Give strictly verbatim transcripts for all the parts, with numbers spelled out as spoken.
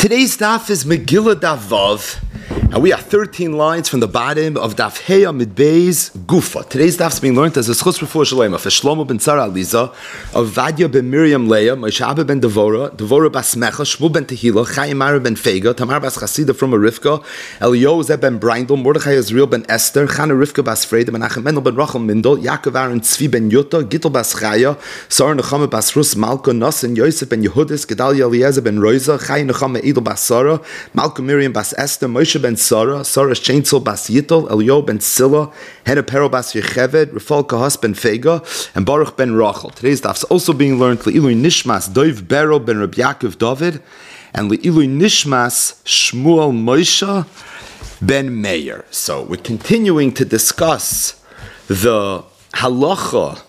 Today's daf is Megillah Daf Vav, and we are thirteen lines from the bottom of Daf Hey Amid Beis Gufa. Today's daf is being learned as a schus before Shalema for Shlomo ben Tzara Aliza, of Vadia ben Miriam Leah, Moshe Abba ben Devora, Devora bas Mecha, Shmuel ben Tehila, Chaim Mara ben Fega, Tamar bas Chasida from a Rivka, Eliyahu ben Brindel, Mordechai Azriel ben Esther, Chana Rivka bas Freda, Menachem Mendel ben Rachel Mindel, Yaakov Aaron Tzvi ben Yutta, Gittel bas Chaya, Sar Nechama bas Rus Malka, Nasan Yosef ben Yehudis, Gedalia Eliezer ben Roiza, Chai Nechama Edel bas Sarah, Malka Miriam bas Esther, Moshe ben Sarah, Sarah Chainsaw bas Yittel, Eliyahu ben Silla, Hena Pero bas Yecheved, Rafal Kahas ben Fega, and Baruch ben Rachel. Today's daf is also being learned Le'ilui Nishmas Dov Bero ben Rabbi Yaakov David, and Le'ilui Nishmas Shmuel Moshe ben Meir. So we're continuing to discuss the halacha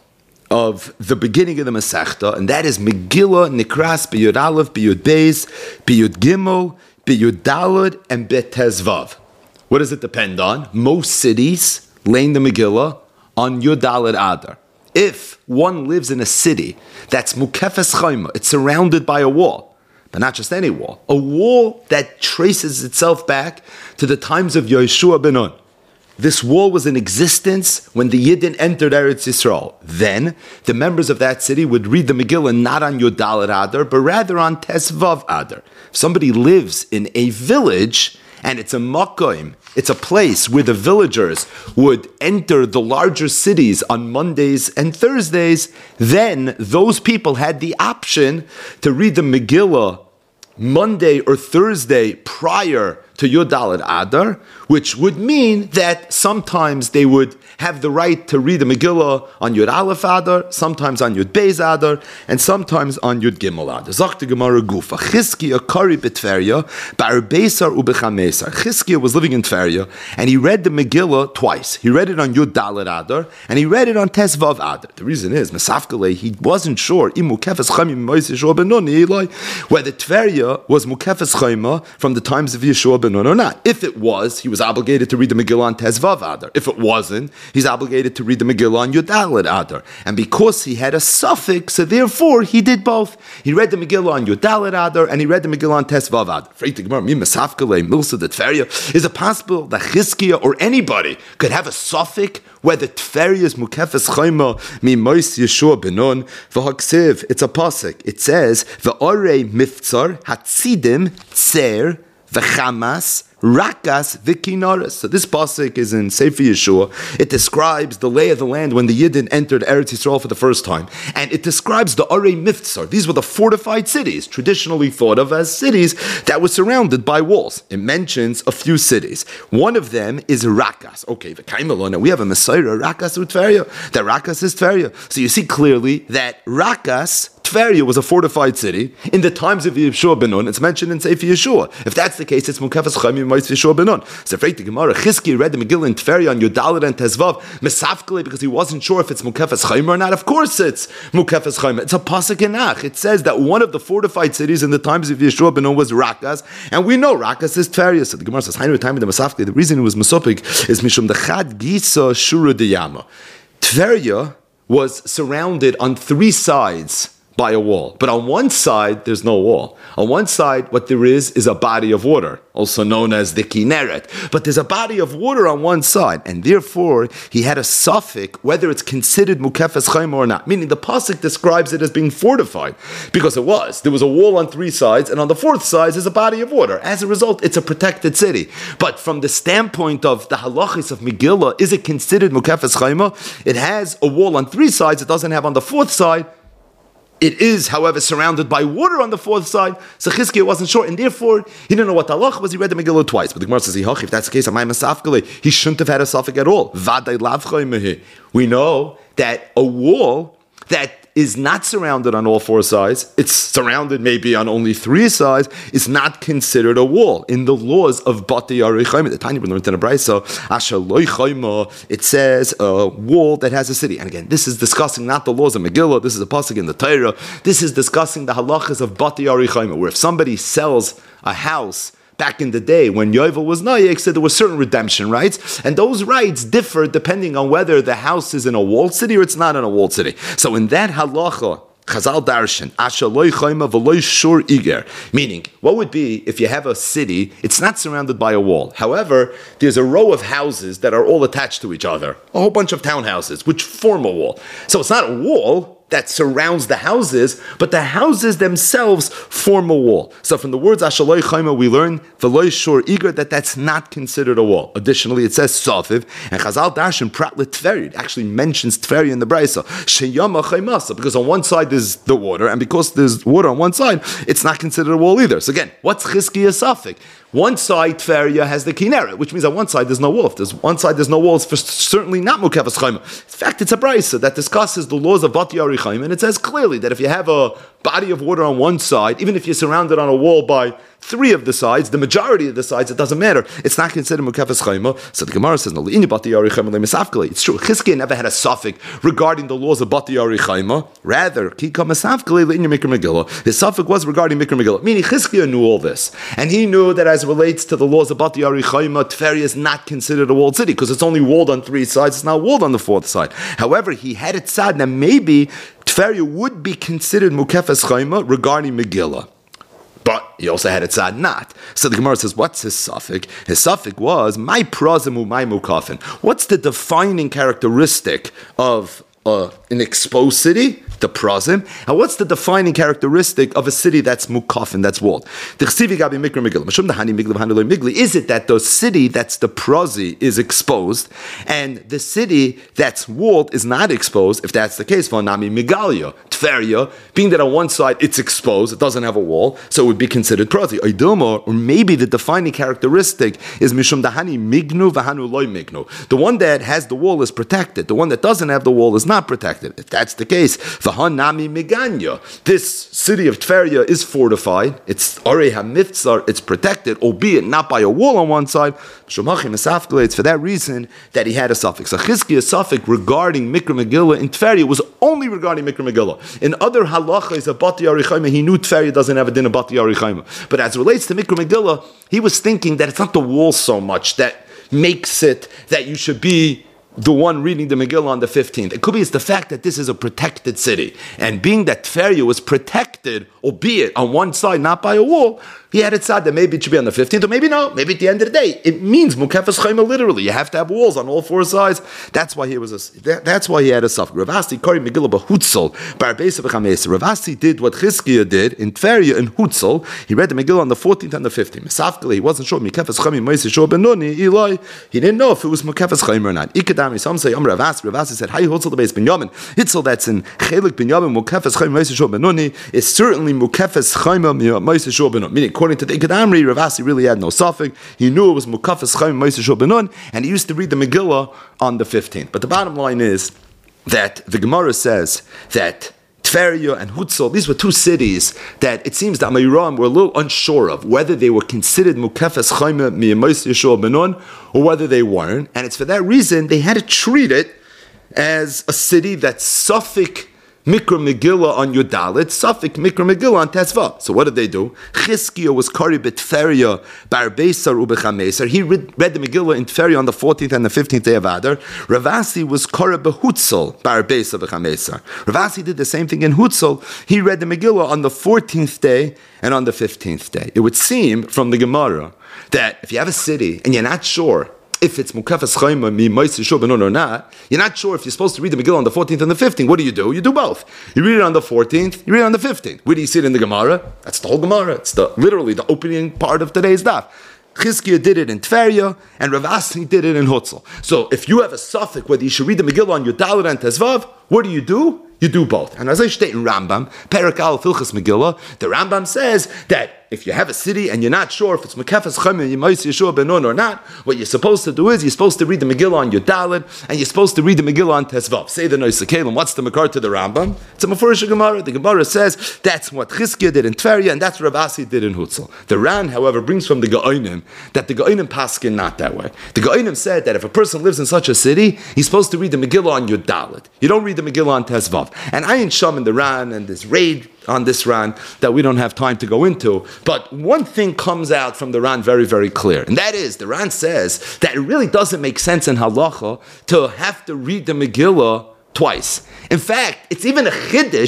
of the beginning of the Masechta, and that is Megillah Nikras B'Yud Aleph, B'Yud Beis, B'Yud Gimel, B'Yud Daled, and Bet Tezvav. What does it depend on? Most cities lay the Megillah on Yud Daled Adar. If one lives in a city that's Mukefes Chayma, it's surrounded by a wall, but not just any wall, a wall that traces itself back to the times of Yeshua ben Nun. This wall was in existence when the Yidden entered Eretz Yisrael. Then, the members of that city would read the Megillah not on Yud Daled Adar, but rather on Tesvav Adar. If somebody lives in a village, and it's a makom, it's a place where the villagers would enter the larger cities on Mondays and Thursdays, then those people had the option to read the Megillah Monday or Thursday prior to Yud Daled Adar, which would mean that sometimes they would have the right to read the Megillah on Yud Aleph Adar, sometimes on Yud Beis Adar, and sometimes on Yud Gimel Adar. Zok the Gemara Gufa. Chizkiya Kari b'Tveria, Bar Beisar u'Bechamesar. Chizkiya was living in Tveria, and he read the Megillah twice. He read it on Yud Daled Adar, and he read it on Tesvav Adar. The reason is, Mesafkele, he wasn't sure whether Tveria was Mukefes Chayma from the times of Yeshua ben Nun or not. If it was, he was obligated to read the Megillah on Tesvav Adar. If it wasn't, he's obligated to read the Megillah on Yud Daled Adar. And because he had a suffix, so therefore he did both. He read the Megillah on Yud Daled Adar and he read the Megillah on Tesvav Adar. Is it possible that Chizkiya or anybody could have a suffix whether Tveria is Mukefes Chayma mi Mois Yeshua ben Nun? V'haksiv, it's a pasuk. It says v'orei miftzar hatzidim tzer v'chamas Rakas v'kinaras. So this pasuk is in Sefer Yeshua. It describes the lay of the land when the Yidden entered Eretz Yisrael for the first time, and it describes the Arei Miftzar. These were the fortified cities, traditionally thought of as cities that were surrounded by walls. It mentions a few cities. One of them is Rakas. Okay, the Kaimalona. We have a Messiah, Rakas Utveria. That Rakas is Tveria. So you see clearly that Rakas, Tveria, was a fortified city in the times of Yeshua ben Nun. It's mentioned in Sefer Yeshua. If that's the case, it's Mukefes Chayim Mois Yeshua ben Nun. So afraid the Gemara, Chizkiya read the Megillah in Tveria on Yud Daled and Tesvav, Mesafkele, because he wasn't sure if it's Mukefes Chayim or not. Of course it's Mukefes Chayim. It's a pasuk in Ach. It says that one of the fortified cities in the times of Yeshua ben Nun was Rakas, and we know Rakas is Tveria. So the Gemara says, Hainu time in the Mesafkele. The reason it was Mesopik is Mishum Dechad Gisa Shura Deyama. Tveria was surrounded on three sides by a wall. But on one side, there's no wall. On one side, what there is is a body of water, also known as the Kinneret. But there's a body of water on one side, and therefore, he had a suffix, whether it's considered Mukefes Chayma or not. Meaning, the pasuk describes it as being fortified, because it was. There was a wall on three sides, and on the fourth side is a body of water. As a result, it's a protected city. But from the standpoint of the halachis of Megillah, is it considered Mukefes Chayma? It has a wall on three sides, it doesn't have on the fourth side. It is, however, surrounded by water on the fourth side. So Chizkiya wasn't sure, and therefore he didn't know what halach was. He read the Megillah twice. But the Gemara says, if that's the case, he shouldn't have had a suffix at all. We know that a wall that is not surrounded on all four sides, it's surrounded maybe on only three sides, is not considered a wall. In the laws of Bati Arei Chayma, the tiny learned in a brayso, Asher Loi Chayma, it says a wall that has a city. And again, this is discussing not the laws of Megillah, this is a pasuk in the Torah, this is discussing the halachas of Bati Arei Chayma, where if somebody sells a house back in the day when Yovel was Nayek, said there were certain redemption rights, and those rights differ depending on whether the house is in a walled city or it's not in a walled city. So in that halacha Chazal darshan, asher loy chayma v'loy shur iger. Meaning, what would be if you have a city, it's not surrounded by a wall. However, there's a row of houses that are all attached to each other. A whole bunch of townhouses, which form a wall. So it's not a wall that surrounds the houses, but the houses themselves form a wall. So from the words Ashaloi Chaima, we learn Veloy Shor Iger that that's not considered a wall. Additionally, it says Sofiv, and Chazal Darshan Prat L'Tveri, it actually mentions Tveri in the Brisa, Sheyama Chaimasa, because on one side there's the water, and because there's water on one side, it's not considered a wall either. So again, what's Chizkiya Safik? One side, Tveria, has the Kinneret, which means on one side there's no wall. If there's one side there's no walls, for certainly not Mukefas Chaima. In fact, it's a brisa that discusses the laws of Bati Ari Chaim, and it says clearly that if you have a body of water on one side, even if you're surrounded on a wall by three of the sides, the majority of the sides, it doesn't matter. It's not considered Mukefas Chaima. So the Gemara says, no, it's true. Chizkiya never had a suffix regarding the laws of Bati Ari Chaima. Rather, his suffix was regarding Mikra Megillah. Meaning Chizkiya knew all this. And he knew that as relates to the laws of Bati Ari Chaima, Tveri is not considered a walled city because it's only walled on three sides, it's not walled on the fourth side. However, he had it sad that maybe Tveri would be considered Mukefas Chaima regarding Megillah. But he also had it sad not. So the Gemara says, what's his suffix? His suffix was, my prozim my mukafin. What's the defining characteristic of uh, an exposed city? The prozim. And what's the defining characteristic of a city that's mukafin, that's walled? Is it that the city that's the prozi is exposed, and the city that's walled is not exposed? If that's the case, v'nami migalia, tveria, being that on one side it's exposed, it doesn't have a wall, so it would be considered prozi. Or maybe the defining characteristic is mishum dahani mignu v'hanu loy mignu. The one that has the wall is protected. The one that doesn't have the wall is not protected. If that's the case, Nami Meganya. This city of Tveria is fortified. It's Arei HaMiftzar. It's protected, albeit not by a wall on one side. It's for that reason that he had a suffix. A Chizkiya's suffix regarding Mikra Megillah in Tveria was only regarding Mikra Megillah. In other halachas of Bati Ari Chaima, he knew Tveria doesn't have a din of Bati Ari Chaima. But as it relates to Mikra Megillah, he was thinking that it's not the wall so much that makes it that you should be the one reading the Megillah on the fifteenth. It could be it's the fact that this is a protected city. And being that Tveria was protected, albeit on one side, not by a wall, he had it said that maybe it should be on the fifteenth, or maybe no, maybe at the end of the day. It means Mukefas Chaima literally. You have to have walls on all four sides. That's why he was a, that, that's why he had a suffix. Ravasi Kari Megillah Behutzel, Barbeisa B'Chameisa. Ravasi did what Chizkiya did in Tveria and Hutzel. He read the Megillah on the fourteenth and the fifteenth. Mesafkali, he wasn't sure Mukefas Chaima Moise Shor Benoni, Eli. He didn't know if it was Mukefas Chaima or not. Ikadami, some say, Om Ravasi. Ravasi said, Hi Hutzel the base Binyamin. Hitzel that's in Chelik Binyamin, Mukefas Chaima Moise Shor Benoni, is certainly Mukefas Chaima Moise Shor Benoni. Meaning, according to the Ikadamri, Ravasi really had no suffix. He knew it was Mukafas Chaim Moise Shor Benun, and he used to read the Megillah on the fifteenth. But the bottom line is that the Gemara says that Tveria and Hutzel, these were two cities that it seems that Amayram were a little unsure of whether they were considered Mukafas Chaim Moise Shor Benun or whether they weren't. And it's for that reason they had to treat it as a city that's suffix Mikra Megillah on Yudalit, Safik Mikra Megillah on Tesva. So what did they do? Chizkiya was Kari B'Tveria, Barbeisar Ubechameser. He read, read the Megillah in Tveria on the fourteenth and the fifteenth day of Adar. Ravasi was Kari B'Hutzel, Barbeisar Ubechameser. Ravasi did the same thing in Hutzel. He read the Megillah on the fourteenth day and on the fifteenth day. It would seem from the Gemara that if you have a city and you're not sure if it's Mukafas Chaima mi Moise Shor Benun or not, you're not sure if you're supposed to read the Megillah on the fourteenth and the fifteenth. What do you do? You do both. You read it on the fourteenth, you read it on the fifteenth. Where do you see it in the Gemara? That's the whole Gemara. It's the literally the opening part of today's daf. Chizkiya did it in Tveria, and Ravasi did it in Hutzel. So if you have a suffix whether you should read the Megillah on your Dalet and Tezvav, what do you do? You do both. And as I state in Rambam, Perak Al Filchas Megillah, the Rambam says that if you have a city and you're not sure if it's Mekefas Chaim and Yemais Yeshua Benun or not, what you're supposed to do is you're supposed to read the Megillah on your Dalet and you're supposed to read the Megillah on Tesvav. Say the Noisei Kelim. What's the Makar to the Rambam? It's a Mefurish Gemara. The Gemara says that's what Chizkiya did in Tveria and that's what Ravasi did in Hutzel. The Ran, however, brings from the Gaonim that the Gaonim paskin not that way. The Gaonim said that if a person lives in such a city, he's supposed to read the Megillah on your Dalet. You don't read the Megillah on Tesvav. And Ayin Sham in the Ran and this raid on this Ran that we don't have time to go into. But one thing comes out from the Ran very, very clear. And that is, the Ran says that it really doesn't make sense in halacha to have to read the Megillah twice. In fact, it's even a chiddush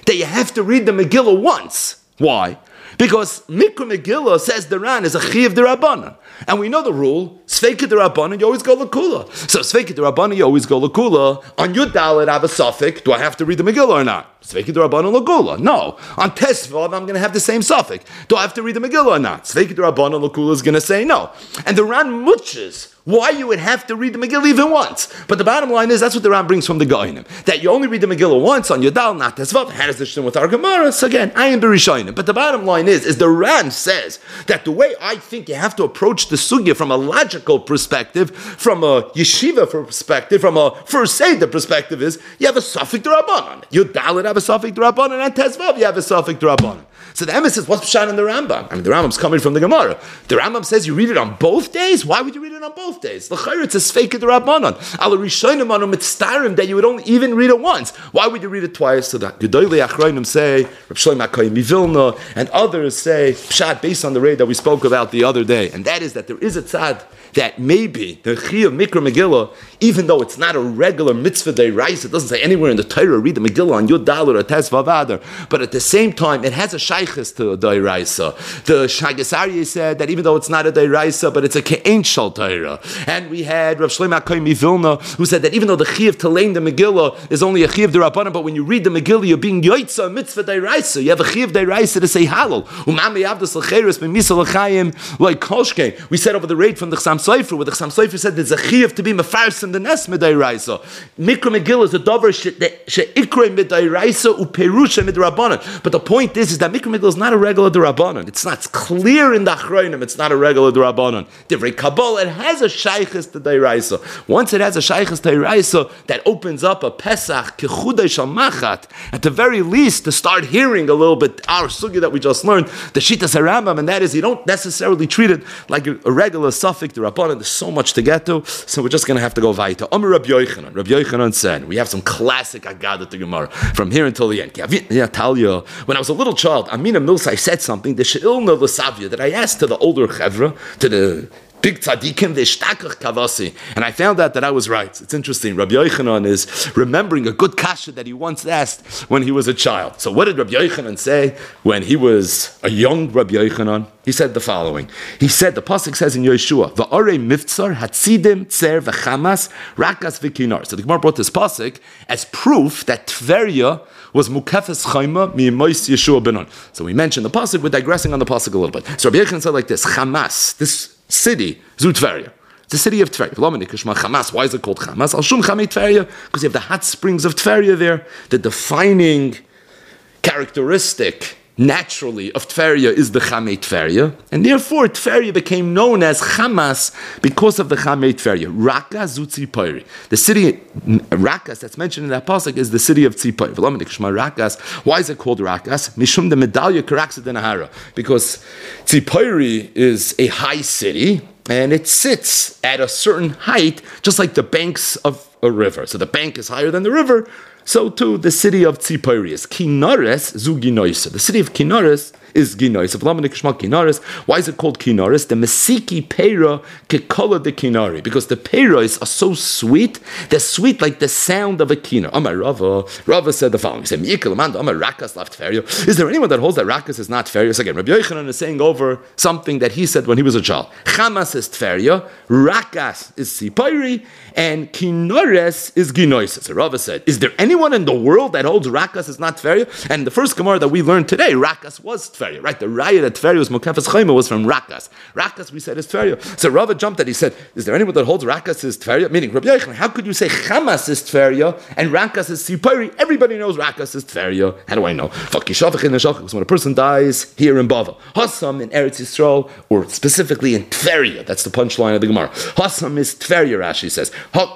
that you have to read the Megillah once. Why? Because Mikra Megillah, says the Ran, is a Chiv d'Rabbanan. And we know the rule, Sveika d'Rabbanan, you always go L'Kula. So Sveika d'Rabbanan, you always go L'Kula. On Yud Dalet, I have a suffix. Do I have to read the Megillah or not? Sveika d'Rabbanan L'Kula. No. On Tesvav, I'm going to have the same suffix. Do I have to read the Megillah or not? Sveika d'Rabbanan L'Kula is going to say no. And the Ran mutches why you would have to read the Megillah even once. But the bottom line is, that's what the Ran brings from the Goinim. That you only read the Megillah once on Yudal, not Tesvav. How does this with our Gemara? So again, I am Berishonim. But the bottom line is, is the Ran says that the way I think you have to approach the Sugya from a logical perspective, from a yeshiva perspective, from a first Seder perspective is, you have a suffix d'Rabbanan. Yudal have a suffix d'Rabbanan, and Tesvav you have a suffix d'Rabbanan. So the emes says, what's Pshat in the Rambam? I mean, the Rambam's coming from the Gemara. The Rambam says you read it on both days? Why would you read it on both days? L'chayr, it's a Sveika d'Rabbanan. Al Rishonim anu mitztarim, that you would only even read it once. Why would you read it twice? So that Gedolei Achronim say, Reb Shlomo HaKohen Mivilna, and others say, Pshat, based on the raid that we spoke about the other day, and that is that there is a tzad that maybe the Chiyuv Mikra Megillah, even though it's not a regular mitzvah deraisa, it doesn't say anywhere in the Torah, read the Megillah on Yud Dalet or Tesvav Adar, but at the same time, it has a shaykhis to a deraisa. The Shagas Aryeh said that even though it's not a deraisa, but it's a ke'en shal Torah. And we had Rav Shlomo HaKohen Mivilna, who said that even though the Chiyuv to learn the Megillah is only a Chiyuv d'Rabbanan, but when you read the Megillah, you're being yoitza mitzvah deraisa. You have a Chiyuv deraisa to say halal. Umami avdas l'cheres b'misa l'chayim like kolshke. We said over the raid from the Chsam Sofer, where the Chsam Sofer said there's a Chiyuv to be mefarsim the nes midayraisa. Mikra Megillah is a davar she'ikrei midayraisa uperusha midrabanan. But the point is, is that Mikra Megillah is not a regular d'Rabbanan. It's not. It's clear in the Achronim. It's not a regular d'Rabbanan. Divrei Kabbalah, it has a shaykhis to dayraisa. Once it has a shaykhis to dayraisa, that opens up a Pesach kechudei shal machat. At the very least, to start hearing a little bit our sugya that we just learned, the Shitas HaRambam, and that is you don't necessarily treat it like a, a regular suffix d'Rabbanan. There's so much to get to, so we're just going to have to go weiter. Amar Rabbi Yochanan. Rabbi Yochanan said, we have some classic Agadah to Gemara from here until the end. Yeah, tell you, when I was a little child, Amina Milsai said something, the She'ilna L'Savya, that I asked to the older Chevra, to the big tzaddikim, v'ishtakach kavasi. And I found out that I was right. It's interesting. Rabbi Yochanan is remembering a good kasha that he once asked when he was a child. So what did Rabbi Yochanan say when he was a young Rabbi Yochanan? He said the following. He said, the pasuk says in Yeshua, v'orei miftzar hatzidim tzer v'chamas rakas v'kinar. So the Gemara brought this pasuk as proof that Tveria was mukefes chayma mi'imois Yeshua benon. So we mentioned the pasuk. We're digressing on the pasuk a little bit. So Rabbi Yochanan said like this: Hamas, this city, Zu Tveria. It's the city of Tveria. Hamas. Why is it called Hamas? Al Shum Chamei Tveria, because you have the hot springs of Tveria there. The defining characteristic, naturally, of Tveria is the Chamei Tveria, and therefore Tveria became known as Hamas because of the Chamei Tveria. Raka Zu Tzipori. The city Rakas that's mentioned in that pasuk is the city of Tzipori. Rakas. Why is it called Rakas? Mishum the medallia karaksa denahara. Because Tzipori is a high city, and it sits at a certain height, just like the banks of a river. So the bank is higher than the river. So too, the city of Tzipori is Kinares zu Ginoisa. The city of Kinares is Ginoisa. Why is it called Kinares? The Mesiki Peira Kekola de Kinari. Because the Peiros are so sweet, they're sweet like the sound of a Kinar. Amar Rava. Rava said the following. He said, Amar Rakas left Feria. Is there anyone that holds that Rakas is not Feria? So again, Rabbi Yochanan is saying over something that he said when he was a child. Chamas is Tveria, Rakas is Tzipori, and Kinares is Ginoisa. So Rava said, is there anyone in the world that holds Rakas is not Tveria? And the first Gemara that we learned today, Rakas was Tveria, right? The raya that Tveria was Mokefes Chayma was from Rakas. Rakas, we said, is Tveria. So Rava jumped at, he said, is there anyone that holds Rakas is Tveria? Meaning, Rabbi Yochanan, how could you say Chamas is Tveria and Rakas is Tzipori? Everybody knows Rakas is Tveria. How do I know? Because when a person dies here in Bavel, Hassam in Eretz Yisrael, or specifically in Tveria, that's the punchline of the Gemara. Hassam is Tveria, Rashi says.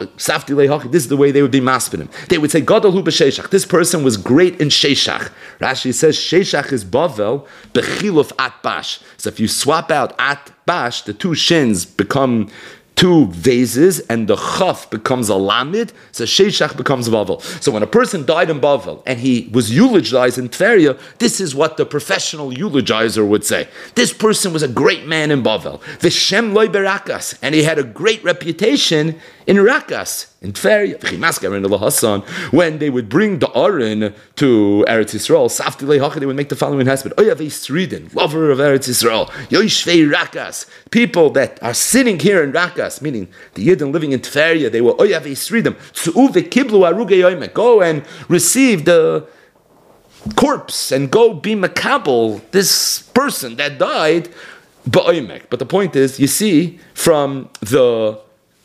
This is the way they would be maspinim. They would say, Gadol hu b'Sheshach. This person was great in Sheshach. Rashi says, Sheshach is Bavel, b'chiluf at bash. So if you swap out at bash, the two shins become two vases, and the chaf becomes a lamid, so Sheshach becomes Bavel. So when a person died in Bavel, and he was eulogized in Tveria, this is what the professional eulogizer would say. This person was a great man in Bavel. V'shem loy berakas, and he had a great reputation in Rakas. in Tveria, when they would bring the Aron to Eretz Yisrael, they would make the following husband: Oyavei Sridin, lover of Eretz Yisrael, Yoshvei Rakas, people that are sitting here in Rakas, meaning the Yidden living in Tveria, they were Oyavei Sridin, Tzu'uve Kiblu Arugei Yoimek, go and receive the corpse and go be makabel this person that died ba'omek. But the point is, you see from the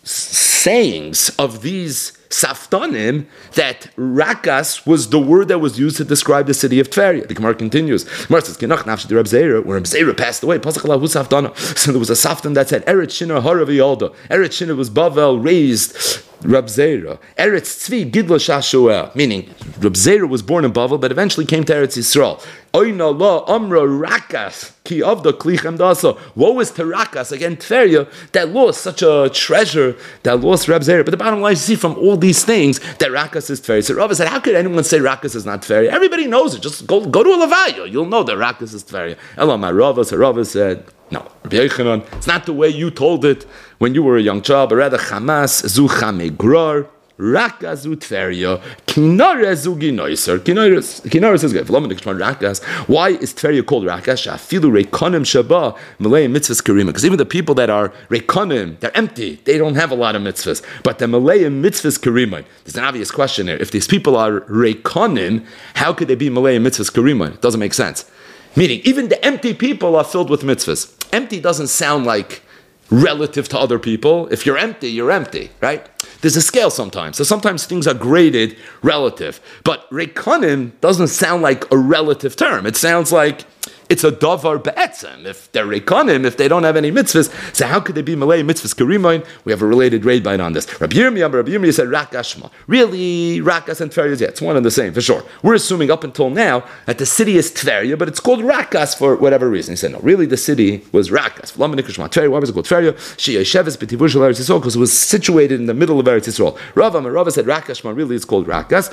sayings of these Saftanim that Rakas was the word that was used to describe the city of Tveria. The Gemara continues. Gemara says, "Kinach nafshi de Reb Zera, when Reb Zera passed away, pasach lahu Saftana." So there was a Saftan that said, "Eretz Shinar haravi yalda." Eretz Shinar was Bavel raised Reb Zera. Eretz Tzvi gidla shashuel, meaning Reb Zera was born in Bavel, but eventually came to Eretz Yisrael. Oina la amra Rakas ki avda klichem dasa. Woe is to Rakas, again Tveria, that lost such a treasure, that lost Reb Zera. But the bottom line, you see from all these things that Rakas is Tveria. So Rava said, how could anyone say Rakas is not Tveria? Everybody knows it. Just go go to a Levaya. You'll know that Rakas is Tveria. Ela my Rava, so Rava said, no, Rabbi Yochanan, it's not the way you told it when you were a young child, but rather Hamas zu chamegrar, Rakas zu Tveria, Kinara zu ginoiser. Kinara is good. Rakas. Why is Tveria called Rakas? Shafilu rekonim shaba Malay mitzvahs karima. Because even the people that are rekonim, they're empty. They don't have a lot of mitzvahs. But the Malay mitzvahs karima. There's an obvious question here. If these people are rekonim, how could they be Malay mitzvahs karima? It doesn't make sense. Meaning, even the empty people are filled with mitzvahs. Empty doesn't sound like relative to other people. If you're empty, you're empty, right? There's a scale sometimes. So sometimes things are graded relative. But rekonim doesn't sound like a relative term. It sounds like it's a davar be'etzem. If they're rekonim, if they don't have any mitzvahs, so how could they be malay mitzvahs karimain? We have a related raid bite on this. Rabbi Yirmiyah, Rabbi Yirmiyah said rakashma. Really, Rakas and Tveria, yeah, it's one and the same, for sure. We're assuming up until now that the city is Tveria, but it's called Rakas for whatever reason. He said, no, really the city was Rakas. Why was it called Tveria? Because it was situated in the middle of Eretz Yisrael. Rava, Rava said Rakashma, really it's called Rakas.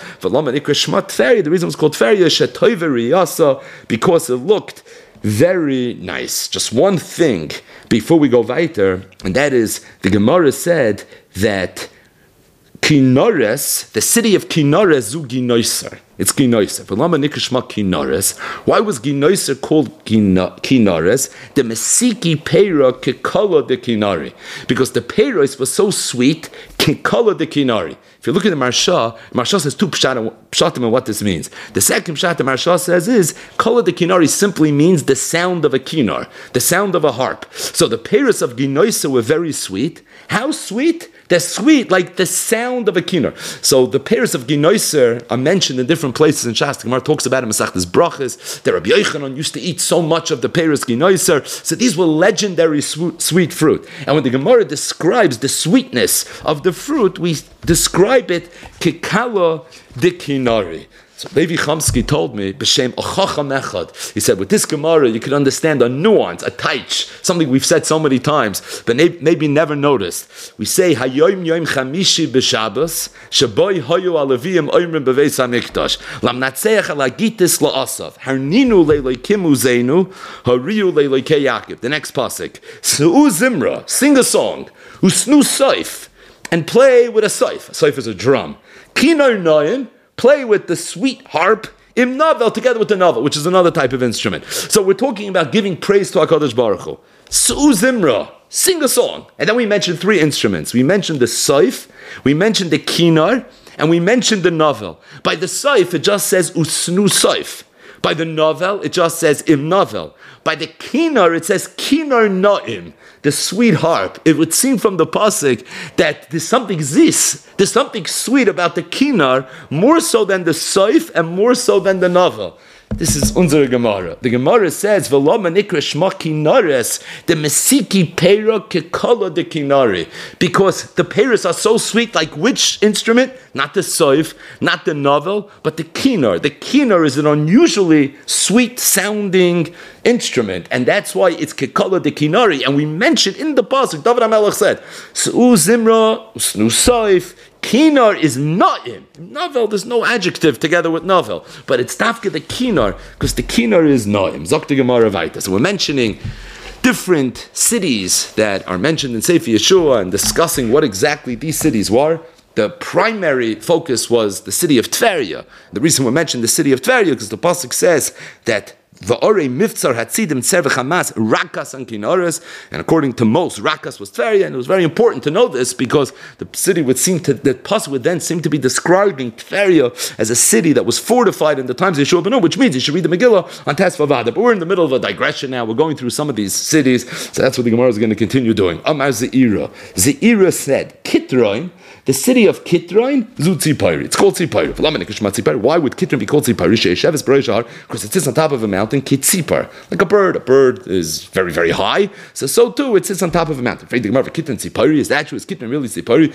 The reason it was called Tveria, because it looked very nice. Just one thing before we go weiter, and that is the Gemara said that Kinores, the city of Kinores, zu Ginoiser. It's Ginoiser. Why was Ginoiser called Kinores? The Mesiki Peira Kekala de Kinari. Because the Peiros was so sweet, Kekala de Kinari. If you look at the Marsha, Marsha says two pshatim and what this means. The second pshat the Marsha says is, Kala de Kinari simply means the sound of a kinar, the sound of a harp. So the Peiros of Ginoiser were very sweet. How sweet? They're sweet, like the sound of a kinar. So the pairs of Ginoiser are mentioned in different places in Shas. The Gemara talks about in Masechtas Brachos. The Rabbi Yochanan used to eat so much of the pairs Ginoiser. So these were legendary sw- sweet fruit. And when the Gemara describes the sweetness of the fruit, we describe it kikala de kinari. So Levi Chamsky told me, B'Shem Ochacham Echad. He said, with this Gemara, you can understand a nuance, a taich, something we've said so many times, but maybe never noticed. We say, Hayoim Yoim Chamishi B'Shabbos, Shaboy Hoyu Alaviyim Oimrim B'Veis HaMikdash, Lam Natseach Alagitis La'asav, Harninu Leiloikimu Zeinu, Hariyu Leiloikei Yaakov. The next pasuk, Su'u Zimra, sing a song, Usnu Soif, and play with a soif. A soif is a drum. Kinar Noyim, play with the sweet harp, im novel, together with the novel, which is another type of instrument. So we're talking about giving praise to HaKadosh Baruch Hu. Su'u Zimra, sing a song. And then we mentioned three instruments. We mentioned the saif, we mentioned the kinar, and we mentioned the novel. By the saif, it just says usnu saif. By the novel, it just says im novel. By the kinar, it says kinar na'im, the sweet harp. It would seem from the pasuk that there's something zis, there's something sweet about the kinar, more so than the saif and more so than the novel. This is unsere Gemara. The Gemara says, "V'lama nikra shma kinares, the mesiki peira kekala de kinari," because the peiros are so sweet. Like which instrument? Not the soif, not the novel, but the kinar. The kinar is an unusually sweet-sounding instrument, and that's why it's kekala de kinari. And we mentioned in the pasuk, David HaMelech said, "Su'u zimra, usnu soif." Kinar is na'im. Novel, there's no adjective together with novel. But it's tafka the kinar, because the kinar is na'im. Zok Gemara Vaita. So we're mentioning different cities that are mentioned in Sefer Yeshua and discussing what exactly these cities were. the primary focus was the city of Tveria. The reason we mentioned the city of Tveria because the pasuk says that Va'orei miftzar hatzidim tzervech hamas rakas and kinoris, and according to most, rakas was Tveria, and it was very important to know this because the city would seem to, the pasuk would then seem to be describing Tveria as a city that was fortified in the times of Yeshua ben Nun, which means you should read the Megillah on Tes Vavada. But we're in the middle of a digression now. We're going through some of these cities, so that's what the Gemara is going to continue doing. Amar Zeira. Zeira said, Kitroin, the city of Kitroin, Zu Tzipari. It's called Tzipari. Why would Kitroin be called Tzipari? Because it sits on top of a mountain, Kitzipar, like a bird. A bird is very, very high. So, so too, it sits on top of a mountain. Kitron Tzipari, is that true? Is Kitron really Tzipari?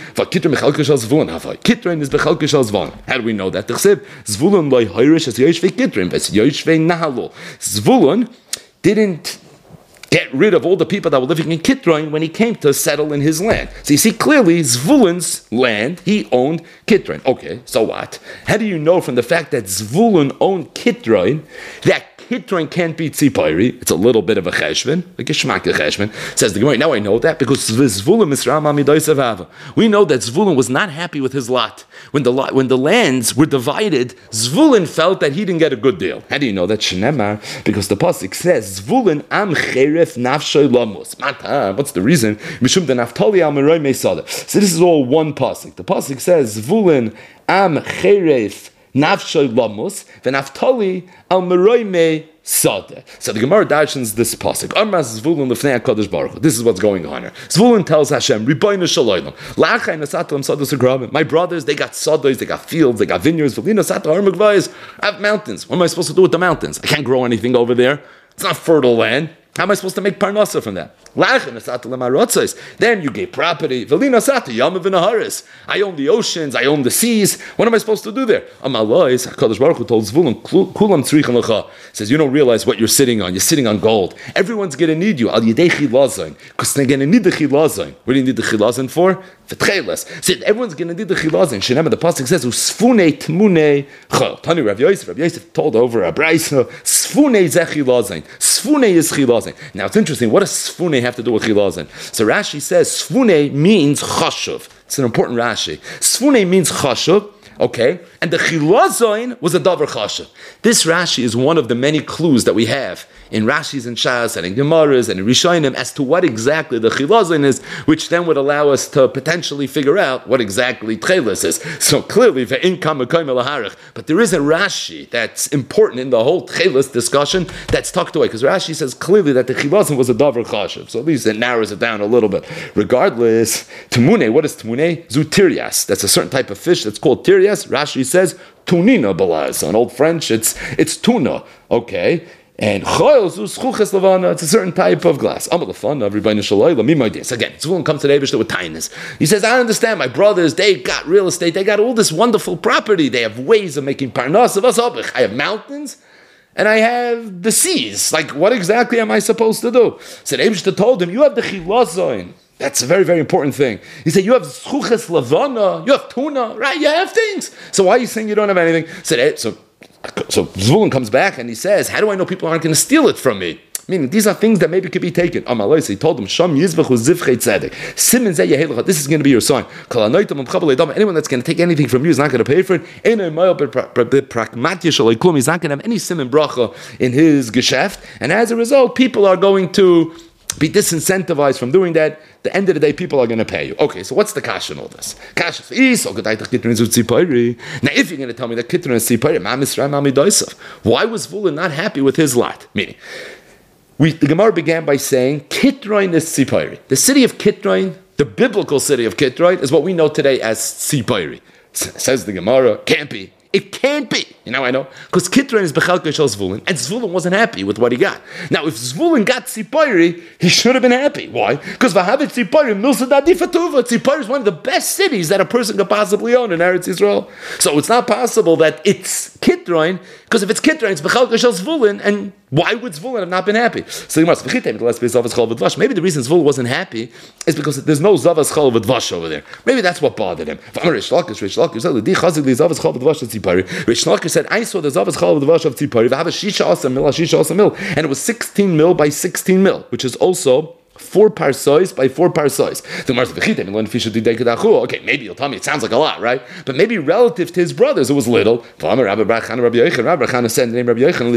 Kitron is Bechalkish al Zvon. How do we know that? Zvulun loy Hirish as Yoshvei Kitron, but Yoshvei Nahalo. Zvulun didn't get rid of all the people that were living in Kitroin when he came to settle in his land. So you see clearly Zvulun's land, he owned Kitroin. Okay, so what? How do you know from the fact that Zvulun owned Kitroin that Kitroin can't be Tzipari? It's a little bit of a cheshvan, like a shmak cheshvan. Says the Gemara. Now I know that because Zvulun Misram Amidoisav Hava. We know that Zvulun was not happy with his lot when the lot, when the lands were divided. Zvulun felt that he didn't get a good deal. How do you know that? Shnemar, because the pasuk says Zvulun am cheref nafshoy lamos. Mata. What's the reason? Mishum de Naftali al meroi meisada. So this is all one pasuk. The pasuk says Zvulun am cheref nafshoy lamos v'naftali al meroi me. Sada. So the Gemara darshans this pasuk. Armas Zvulun lefnei HaKadosh Baruch Hu. This is what's going on here. Zvulun tells Hashem, Ribono Shalom, La'achai nasatam sados agrabim. My brothers, they got sados, they got fields, they got vineyards. V'li nasata har magvayis. I have mountains. What am I supposed to do with the mountains? I can't grow anything over there. It's not fertile land. How am I supposed to make parnasa from that? Then you gave property. I own the oceans. I own the seas. What am I supposed to do there? HaKadosh Baruch Hu told Zvulun, says you don't realize what you're sitting on. You're sitting on gold. Everyone's going to need you. Because they're going to need the chilazon. What do you need the chilazon for? For tchelas. So everyone's going to need the chilazon. Shenema, the pasuk says, "Usfune tmune chol." Tani Rav Yosef. Rav Yosef told over a brayso, "Sfune ze chilazon." Sfune is chilazon. Now it's interesting. What does sfune have to do with chilazon? So Rashi says sfune means chashuv. It's an important Rashi. Sfune means chashuv. Okay, and the chilazon was a davar chashuv. This Rashi is one of the many clues that we have in Rashis and Shas and in Gemaras and in Rishonim as to what exactly the chilazon is, which then would allow us to potentially figure out what exactly tchelis is. So clearly, ve'in kama koyim laharich. But there is a Rashi that's important in the whole tchelis discussion that's tucked away because Rashi says clearly that the chilazon was a davar chashuv. So at least it narrows it down a little bit. Regardless, Tamune, what is Tamune? Zutirias. That's a certain type of fish that's called tirias. Rashi says tunina balaz. In Old French, it's it's tuna. Okay. And choyos uschuches levana, it's a certain type of glass. Amal lefana, everybody shaloi lamimaydes. Again, Zvulun comes to the Eibishter with kindness. He says, I understand, my brothers, they got real estate, they got all this wonderful property, they have ways of making parnas of us. I have mountains, and I have the seas. Like, what exactly am I supposed to do? So the Eibishter told him, you have the chilazoin. That's a very, very important thing. He said, you have schuches levana, you have tuna, right? You have things. So why are you saying you don't have anything? So, so So Zvulun comes back and he says, how do I know people aren't going to steal it from me? Meaning, these are things that maybe could be taken. Amalai, he told them, Sham Yizvachu Zivchei Tzedek. Simen Zeh Yehelecha, this is going to be your sign. Anyone that's going to take anything from you is not going to pay for it. He's not going to have any simen bracha in his geschäft. And as a result, people are going to be disincentivized from doing that. The end of the day, people are going to pay you. Okay, so what's the kash in all this? Kash is, now if you're going to tell me that Kitron is Tzipari, why was Zvulun not happy with his lot? Meaning, we, the Gemara began by saying, Kitroin is Tzipari. The city of Kitroin, the biblical city of Kitroin, is what we know today as Tzipari. Says the Gemara, can't be. It can't be. You know, I know. Because Kitroin is Bechalka Shal Zvulun, and Zvulun wasn't happy with what he got. Now, if Zvulun got Tzipari, he should have been happy. Why? Because Vahavet Tzipari, Milsa Dadifatuva. Tzipari is one of the best cities that a person could possibly own in Eretz Yisrael. So it's not possible that it's Kitroin, because if it's Kitroin, it's Bechalka Shal Zvulun, and why would Zvulun have not been happy? So you must maybe the reason Zvulun wasn't happy is because there's no Zavas Chol V'Dvash over there. Maybe that's what bothered him. Rish Lakish, Rish Lakish said, Zavas Chol V'Dvash of Tzipari. Rish Lakish said, I saw the Zavas Chol V'Dvash of Tzipari. Have a Shisha Asa Mil, Shisha Asa Mil, and it was sixteen mil by sixteen mil, which is also Four parsois by four parsois. Okay, maybe you'll tell me it sounds like a lot, right? But maybe relative to his brothers, it was little. Rabbi Chana said the name Rabbi Yochanan,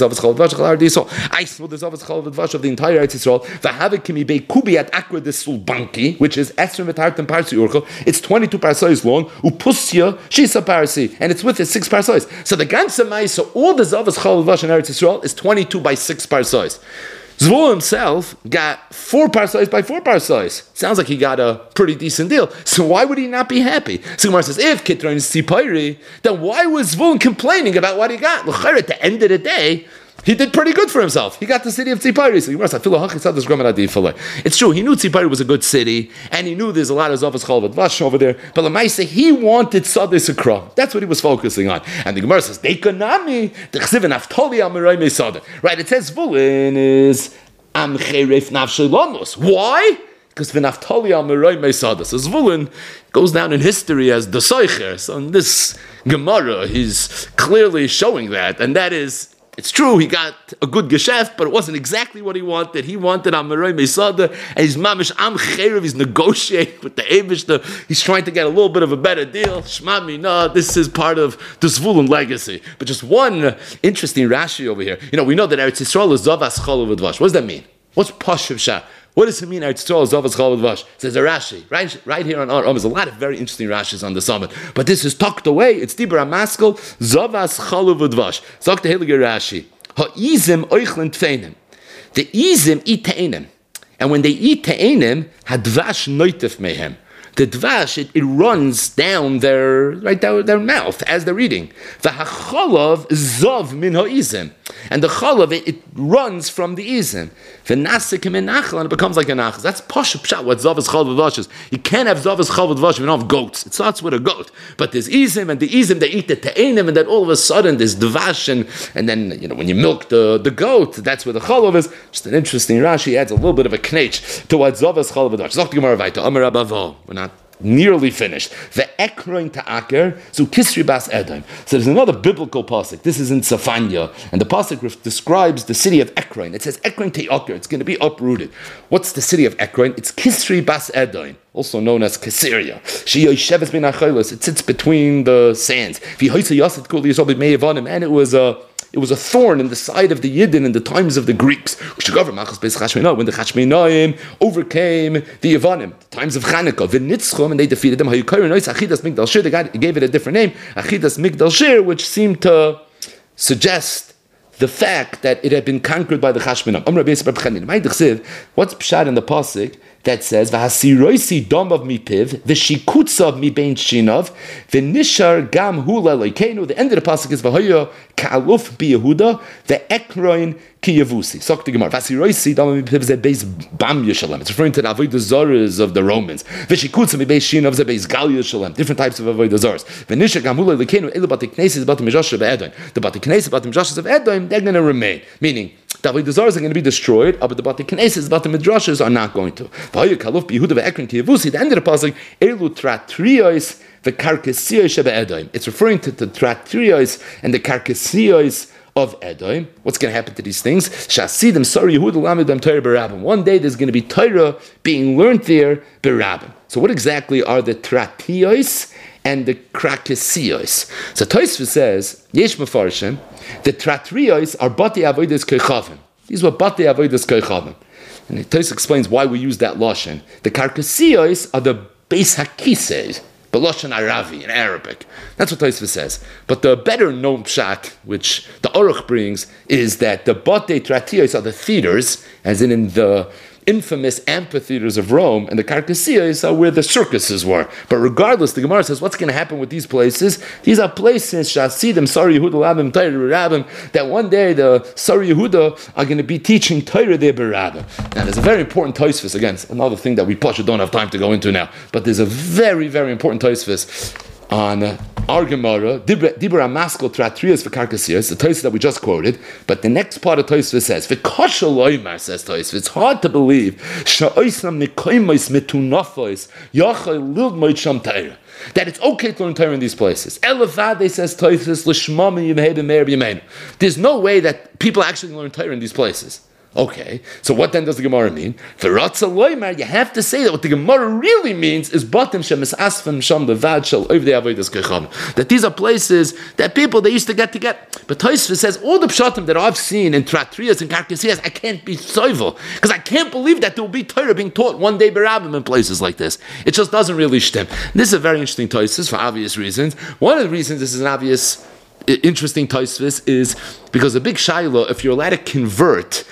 I smell the Zavas Chalav Dvash of the entire Eretz Yisrael. V'havik be kubi at akra de sulbanki, which is Esrim v'tartem parsi urchel. It's twenty-two parsois long. Upusya shisa parsi, and it's with it six parsois. So the ganze Maisa, all the Zavas Chalav Dvash in Eretz Yisrael is twenty-two by six parsois. Zvul himself got four parsois by four parsois. Sounds like he got a pretty decent deal. So why would he not be happy? So Gemara says, if Kitron is Tzipayri, then why was Zvul complaining about what he got? At the end of the day, he did pretty good for himself. He got the city of Tzipayri. So Gemara says, it's true, he knew Tzipayri was a good city, and he knew there's a lot of Zavas Chalav Dvash over there, but Lamaisa, he wanted Sadis Akra. That's what he was focusing on. And the Gemara says, Dekanami, the Chsiv and Aftoli Amirai Mesada. Right, it says Vulin is Am Cheref Navshalamos. Why? Because V'naftali Amirai Mesada. So Zvulun goes down in history as the Seicher. So in this Gemara, he's clearly showing that, and that is, it's true, he got a good geschäft, but it wasn't exactly what he wanted. He wanted Amirai Mesada, and he's mamish am cherev, he's negotiating with the Eivishter. He's trying to get a little bit of a better deal. Shma mina, this is part of the Zvulun legacy. But just one interesting Rashi over here. You know, we know that Eretz Yisrael is Zavas Chalav Dvash. What does that mean? What's Pashuv Shah? What does it mean? Eretz Yisrael is Zavas Chalav Dvash. Says a Rashi right, right here on our um, there's a lot of very interesting Rashis on the summit, but this is tucked away. It's Dibra Maskel Zavas Chalav Dvash. Zok the Heilige Rashi. Ha'izim oichlin tfeinim. The izim eat te'enim. And when they eat te'enim, hadvash noitef mehem. The dvash, it, it runs down their right down their mouth as they're eating. V'hacholav zov min ha'izim. And the cholav, it, it runs from the izim. V'nasik min nachal, and it becomes like a nachal. That's posh pshat, what zav is chalav dvash is. You can't have zav is chalav dvash if you don't have goats. It starts with a goat. But there's izim, and the izim, they eat the te'enim, and then all of a sudden there's dvash, and, and then, you know, when you milk the, the goat, that's where the cholav is. Just an interesting Rashi adds a little bit of a knetch to what zav is chalav dvash. Zok the Gemara weiter. Amar Abavo. We're not nearly finished. The ekroin ta'aker zu kisri bas Edom. So there's another biblical pasuk. This is in Safanya, and the pasuk describes the city of Ekron. It says Ekron ta'aker. It's going to be uprooted. What's the city of Ekron? It's Kisri bas Edom, also known as Caesarea. It sits between the sands. And it was a It was a thorn in the side of the Yidden in the times of the Greeks. When the Chashmenaim overcame the Yevanim, the times of Chanukah, and they defeated them. They gave it a different name, Achidas Migdal Shir, which seemed to suggest the fact that it had been conquered by the Chashmenaim. What's pshat in the pasuk that says v'hasiroisi dom of mipiv v'shikutzav mi bein shinav v'nishar gam hula leikenu. The end of the pasuk is v'hoya ka'aluf bi Yehuda v'ekroin ki yavusi. Sok the Gemara v'hasiroisi dom of mipiv ze beis bam Yishalem. It's referring to the avodah zaras of the Romans. V'shikutzav mi bein shinav ze beis gal Yishalem. Different types of avodah zaras. V'nishar gam hula leikenu elu bati knesses bati mizashav Edom. The bati knesses bati mizashav of Edom, they're going to remain. Meaning the avodah zaras are going to be destroyed, but the bati knesses, bati midrashas are not going to. The end of the pasuk, Elu tratrios the karkasios of Edom. It's referring to the tratrios and the karkasios of Edom. What's going to happen to these things? Shasidem sorry Yehuda lamidem Torah berabim. One day there's going to be Torah being learned there berabim. So what exactly are the tratrios and the karkasios? So Tosfos says yesh mefarshim, the tratrios are bati avodas koichavim. These were bati avodas koichavim. And Tosfos explains why we use that lashon. The karkasios are the beis hakises, but lashon Aravi in Arabic. That's what Tosfos says. But the better known pshat, which the Aruch brings, is that the bate tratios are the theaters, as in, in the infamous amphitheaters of Rome, and the karkasios are where the circuses were. But regardless, the Gemara says, what's going to happen with these places? These are places, Shasidim, Sari Yehuda, Labim, Torah, Rabim, that one day the Sari Yehuda are going to be teaching Torah there, Berabim. Now, there's a very important Tosfos, again, another thing that we Pasha don't have time to go into now, but there's a very, very important Tosfos on uh, our Gemara, Dibra Maskel Tratrias for Karkasias, the Tosfos that we just quoted, but the next part of Tosfos says, V'kosha loymar, says Tosfos, it's hard to believe, Sha'oisam nikoimos metunafois, Yachai lilmoid sham Torah, that it's okay to learn Torah in these places. Elevade, says Tosfos, L'shmami yimhedim me'er b'yameinu. There's no way that people actually learn Torah in these places. Okay, so what then does the Gemara mean? You have to say that what the Gemara really means is that these are places that people, they used to get together. But Tosfos says, all the pshatim that I've seen in Tratrias and Karkasiyas, I can't be soivel, because I can't believe that there will be Torah being taught one day berabim in places like this. It just doesn't really stem. This is a very interesting Tosfos for obvious reasons. One of the reasons this is an obvious interesting Tosfos is because the big shaila, if you're allowed to convert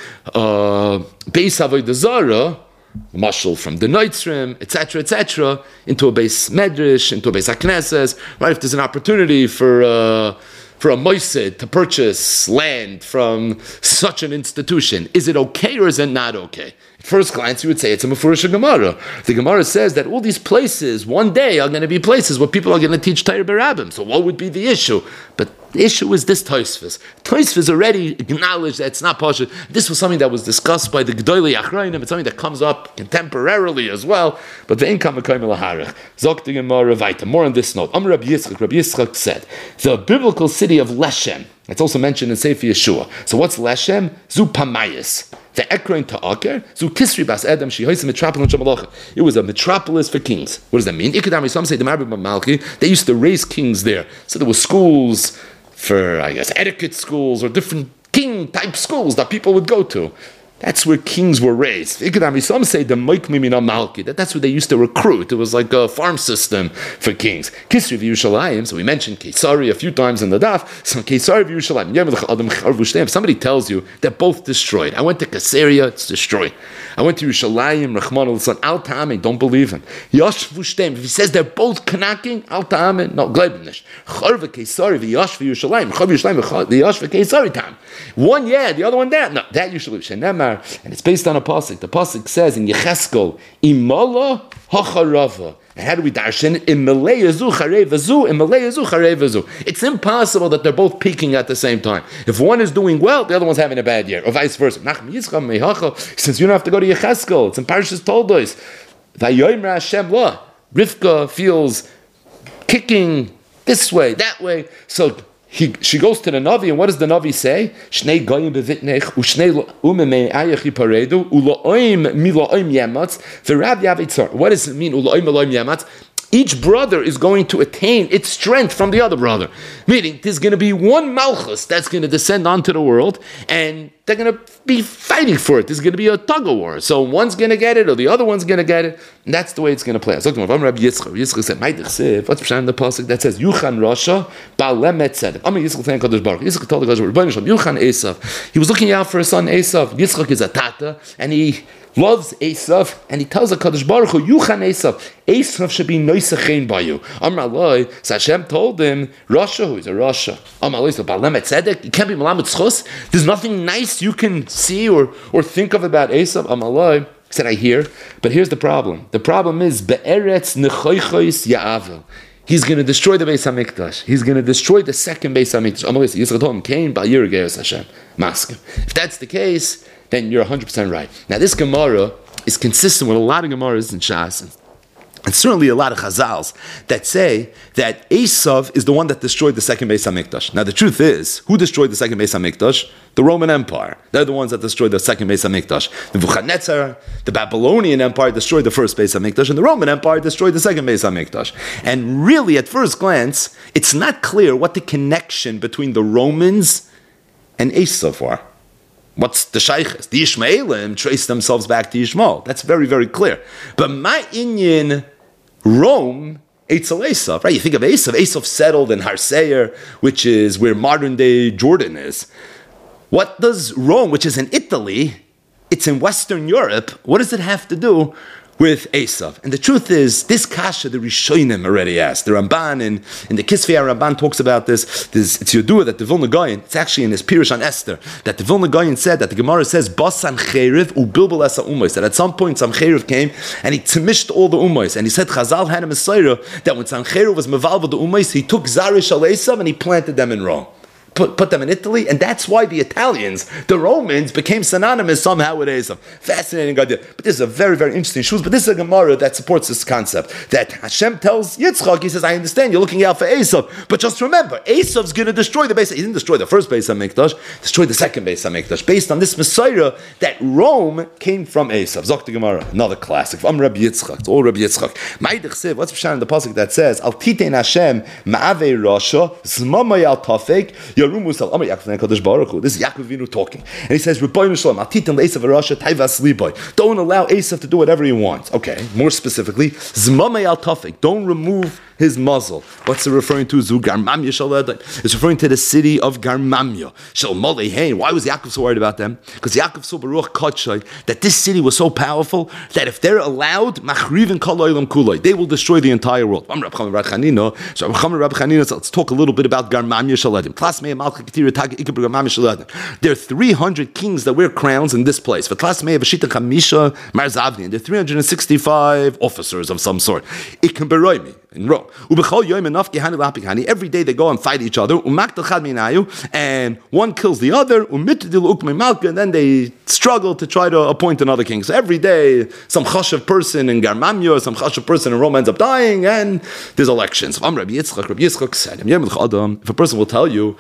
uh, Beis Avodah Zarah, mashal from the Noitzrim, et cetera, et cetera, into a Beis Medrash, into a Beis HaKnesses, right? If there's an opportunity for uh, for a moisid to purchase land from such an institution, is it okay or is it not okay? At first glance, you would say it's a Mefurish Gemara. The Gemara says that all these places, one day, are going to be places where people are going to teach Torah Berabim. So what would be the issue? But the issue is this Tosfos. Tosfos already acknowledged that it's not Pasha. This was something that was discussed by the Gedolei Achrayim. It's something that comes up contemporarily as well. But the income of Kaimel Harach. Zok the Gemara Vaita. More on this note. Amr Rabbi Yitzchak. Rabbi Yitzchak said, the biblical city of Leshem. It's also mentioned in Sefer Yeshua. So what's Leshem? Zu Pamayis. The Ekron Ta'aker, Zu Kisri Bas Edom, She Hoysa Metropolis Shamalocha. It was a metropolis for kings. What does that mean? Ikadami, some say the Marbi Malki, they used to raise kings there. So there were schools for, I guess, etiquette schools or different king type schools that people would go to. That's where kings were raised. Some say the Moikmimina Malki, that that's where they used to recruit. It was like a farm system for kings. Kisri Yerushalayim, so we mentioned Kesari a few times in the daf. So Kesari Yerushalayim. If somebody tells you they're both destroyed, I went to Caesarea, it's destroyed. I went to Yerushalayim, Rachman al-San, Al Ta'amin, don't believe him. Yashvu Shtem, if he says they're both knocking, Al Ta'amin, no, Glebnish. Charva Kesari, Yashvu Yerushalayim, Chav Yerushalayim, Yashvu Kesari Tam. One yeah, the other one that. No, that you should leave. Shenemar, and it's based on a pasuk. The pasuk says in Yecheskel, Imala hacharava. And how do we darshan? Imaleyazu charevazu, Imaleyazu charevazu. It's impossible that they're both peaking at the same time. If one is doing well, the other one's having a bad year, or vice versa. Nachum Yitzchak mehacha. Since you don't have to go to Yecheskel, it's in Parashas Toldos. Vayomer Hashem la. Rivka feels kicking this way, that way. So He, she goes to the Navi, and what does the Navi say? Shnei goyim bevitnech, ushnei umemei ayachi paredu, uloim miloim yamatz, v'rab yavitzar. What does it mean, uloim miloim yamatz? Each brother is going to attain its strength from the other brother. Meaning, there's going to be one Malchus that's going to descend onto the world, and they're going to be fighting for it. There's going to be a tug-of-war. So one's going to get it, or the other one's going to get it, and that's the way it's going to play. I was talking about Rabbi Yitzchak. Yitzchak said, "My Yitzchak, what's Pshan in the pasuk that says Yuchan Rasha Ba'lemet Tzedek?" I'm Yitzchak saying Kadosh Baruch. Yitzchak told the Kadosh Baruch, Yuchan Esav. He was looking out for his son Esav. Yitzchak is a tata, and he loves Esav, and he tells the Kadosh Baruch Hu, Yuchan Esav, Esav should be noisechein by you. Amar Loi, so Hashem told him, Rasha, who is a Rasha. Amar Loi, so Ba'lemet Tzedek, you can't be Malamet Tzchus. There's nothing nice you can see or, or think of about Esav. Amar Loi, he said, I hear, but here's the problem. The problem is, Be'eretz nechoichois ya'avel. He's going to destroy the Beis HaMikdash. He's going to destroy the second Beis HaMikdash. Amar Loi, Yitzchak told him, Cain, Ba'yir Geras Hashem. Mask him. If that's the case, then you're one hundred percent right. Now, this Gemara is consistent with a lot of Gemaras in Shas, and, and certainly a lot of Chazals that say that Esav is the one that destroyed the second Beis HaMikdash. Now, the truth is, who destroyed the second Beis HaMikdash? The Roman Empire. They're the ones that destroyed the second Beis HaMikdash. The Nebuchadnezzar, the Babylonian Empire, destroyed the first Beis HaMikdash, and the Roman Empire destroyed the second Beis HaMikdash. And really, at first glance, it's not clear what the connection between the Romans and Esav are. What's the shaykhs? The Ishmaelim trace themselves back to Ishmael. That's very, very clear. But my Inyan, Rome, Eitzel Esav, right? You think of Esav. Esav settled in Har Seir, which is where modern day Jordan is. What does Rome, which is in Italy, it's in Western Europe, what does it have to do with Esav? And the truth is, this kasha, the Rishonim already asked. The Ramban, in, in the Kisvei Ramban talks about this. There's, it's Yodua that the Vilna Gaon, it's actually in his Pirush on Esther, that the Vilna Gaon said, that the Gemara says, Basan Cheriv u'bilbel esa umois, that at some point Sancheriv came and he timished all the umois. And he said, Chazal had a Messiah, that when Sancheriv was mevalva the umois, he took Zarish al Esav and he planted them in Rome. put, put them in Italy, and that's why the Italians, the Romans, became synonymous somehow with Esav. Fascinating idea. But this is a very, very interesting shuz. But this is a Gemara that supports this concept. That Hashem tells Yitzchak, he says, I understand you're looking out for Esav, but just remember, Esav's going to destroy the base. He didn't destroy the first base of Mikdash, destroyed the second base of Mikdash, based on this Messiah that Rome came from Esav. Zok the Gemara, another classic. I'm Rabbi Yitzchak. It's all Rabbi Yitzchak. Ma'idich Siv, what's Pshan in the pasuk that says, Al Titein Hashem Ma'avei Rasha Zmamay Al Tafek Yarumu Sal Amar Yaakov Nekadosh Baruch Hu. This is Yaakov Vinu talking, and he says, Rebbeinu Shalom Al Titein Esav Rasha Taivas Liboy. Don't allow Esav to do whatever he wants. Okay, more specifically, Zmamay Al Tafek. Don't remove his muzzle. What's it referring to? Zu Garmamya Shaladai. It's referring to the city of Garmamya. Shal Molehein. Why was Yaakov so worried about them? Because Yaakov saw Baruch Kotshai that this city was so powerful that if they're allowed, Machrivin Kol Olam Kulai, they will destroy the entire world. So let's talk a little bit about Garmamya Shaladim. There are three hundred kings that wear crowns in this place. There are three hundred sixty-five officers of some sort. It can be me. In Rome. Every day they go and fight each other, and one kills the other, and then they struggle to try to appoint another king. So every day, some chashav person in Garmamya, some chashav person in Rome ends up dying, and there's elections. Rabbi Yitzchak, Rabbi Yitzchak said, if a person will tell you,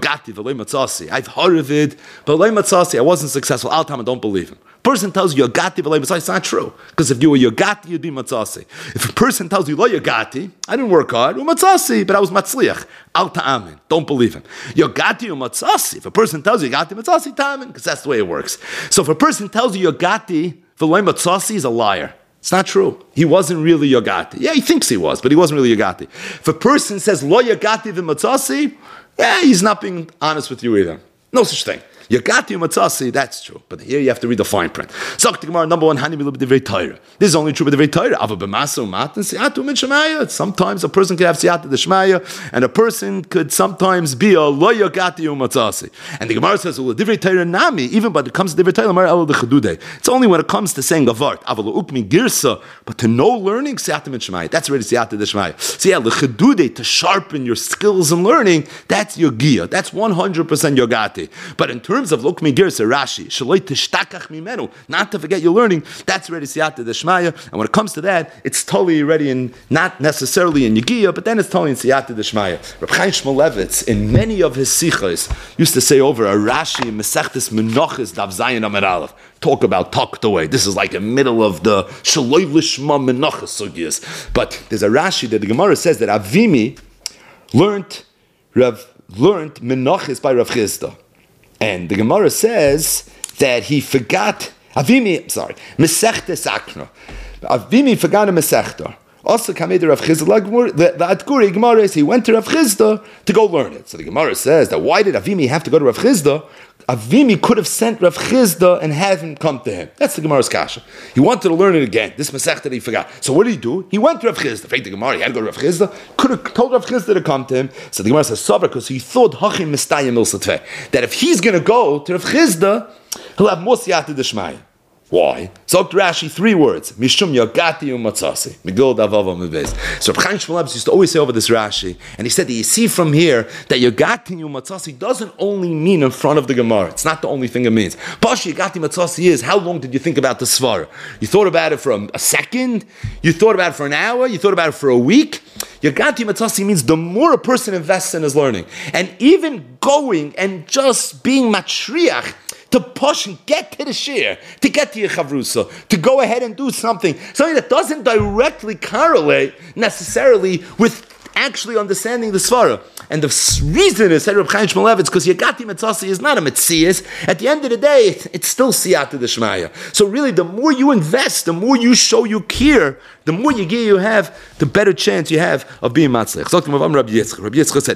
I've heard of it, but I wasn't successful, I'll tell him, don't believe him. Person tells you Yogati v'lo Matzasi, it's not true. Because if you were Yogati, you'd be Matzasi. If a person tells you Lo Yogati, I didn't work hard, u Matzasi, but I was Matzliach. Al Ta'amin. Don't believe him. Yogati u Matzasi. If a person tells you Yogati Matzasi, Ta'amin, because that's the way it works. So if a person tells you Yogati v'lo Matzasi, he's a liar. It's not true. He wasn't really Yogati. Yeah, he thinks he was, but he wasn't really Yogati. If a person says Lo Yogati v'Matzasi, yeah, he's not being honest with you either. No such thing. Yagati Matzasi, that's true. But here you have to read the fine print. Zok the Gemara, number one, Hani Milu B'divrei Torah. This is only true with Divrei Torah. Ava b'masa u'matan siyatu min shemaya. Sometimes a person could have siyatu d'shmaya, and a person could sometimes be a lo yagati u'matzasi. And the Gemara says, well, Divrei Torah nami, even when it comes to Divrei Torah, Mar el d'chadudei. It's only when it comes to saying a vart. Ava l'ukmi girsa, but to know learning, siyatu min shemaya. That's already siyatu d'shmaya. So yeah, l'chadudei, to sharpen your skills in learning, that's yogia. That's one hundred percent yogati. But in terms of Lukmi Girsa, Rashi, Shaloi Tishtakach Mimenu, not to forget your learning, that's already Siyata Deshmaya. And when it comes to that, it's totally already in, not necessarily in Yegiya, but then it's totally in Siyata Deshmaya. Reb Chaim Shmulevitz, in many of his sichos, used to say over a Rashi, Mesechtes Menachos, Dav Zayin Amar Aleph, talk about tucked away. This is like a middle of the Shaloi Lishma Menachos sugyas. But there's a Rashi that the Gemara says that Avimi learned, Rav, learned Menachos by Rav Chisda. And the Gemara says that he forgot, Avimi, sorry, Mesechtes Akna. Avimi forgot a Mesechta. Also, Kamei Rav Chisda, the Adkuri Gemara is he went to Rav Chisda to go learn it. So the Gemara says that why did Avimi have to go to Rav Chisda? Avimi could have sent Rav Chisda and have him come to him. That's the Gemara's kasha. He wanted to learn it again. This Masechta that he forgot. So what did he do? He went to Rav Chisda. Fake the Gemara. He had to go to Rav Chisda. Could have told Rav Chisda to come to him. So the Gemara says Sabra because he thought Hachim Mistayim Il Satveh, that if he's going to go to Rav Chisda, he'll have more siyata d'shmaya. Why? So Rashi, three words. Mishum Yogati Umatzasi. Migdol Davava Mevez. So Chaim Shmulevitz used to always say over this Rashi, and he said that you see from here that Yogati Umatzasi doesn't only mean in front of the Gemara. It's not the only thing it means. Pashi Yogati Umatzasi is, how long did you think about the Svara? You thought about it for a, a second? You thought about it for an hour? You thought about it for a week? Yogati Umatzasi means the more a person invests in his learning, and even going and just being matriach, to push and get to the shir, to get to your chavrusa, to go ahead and do something, something that doesn't directly correlate necessarily with actually understanding the svara. And the reason is, said Reb Chaim Shmulevitz, because Yagati Metzasi is not a Metzias. At the end of the day, it, it's still Siyata D'Shmaya. So really, the more you invest, the more you show you care, the more you you have, the better chance you have of being Matzlich. So Rabbi Yitzchak, Rabbi Yitzchak said,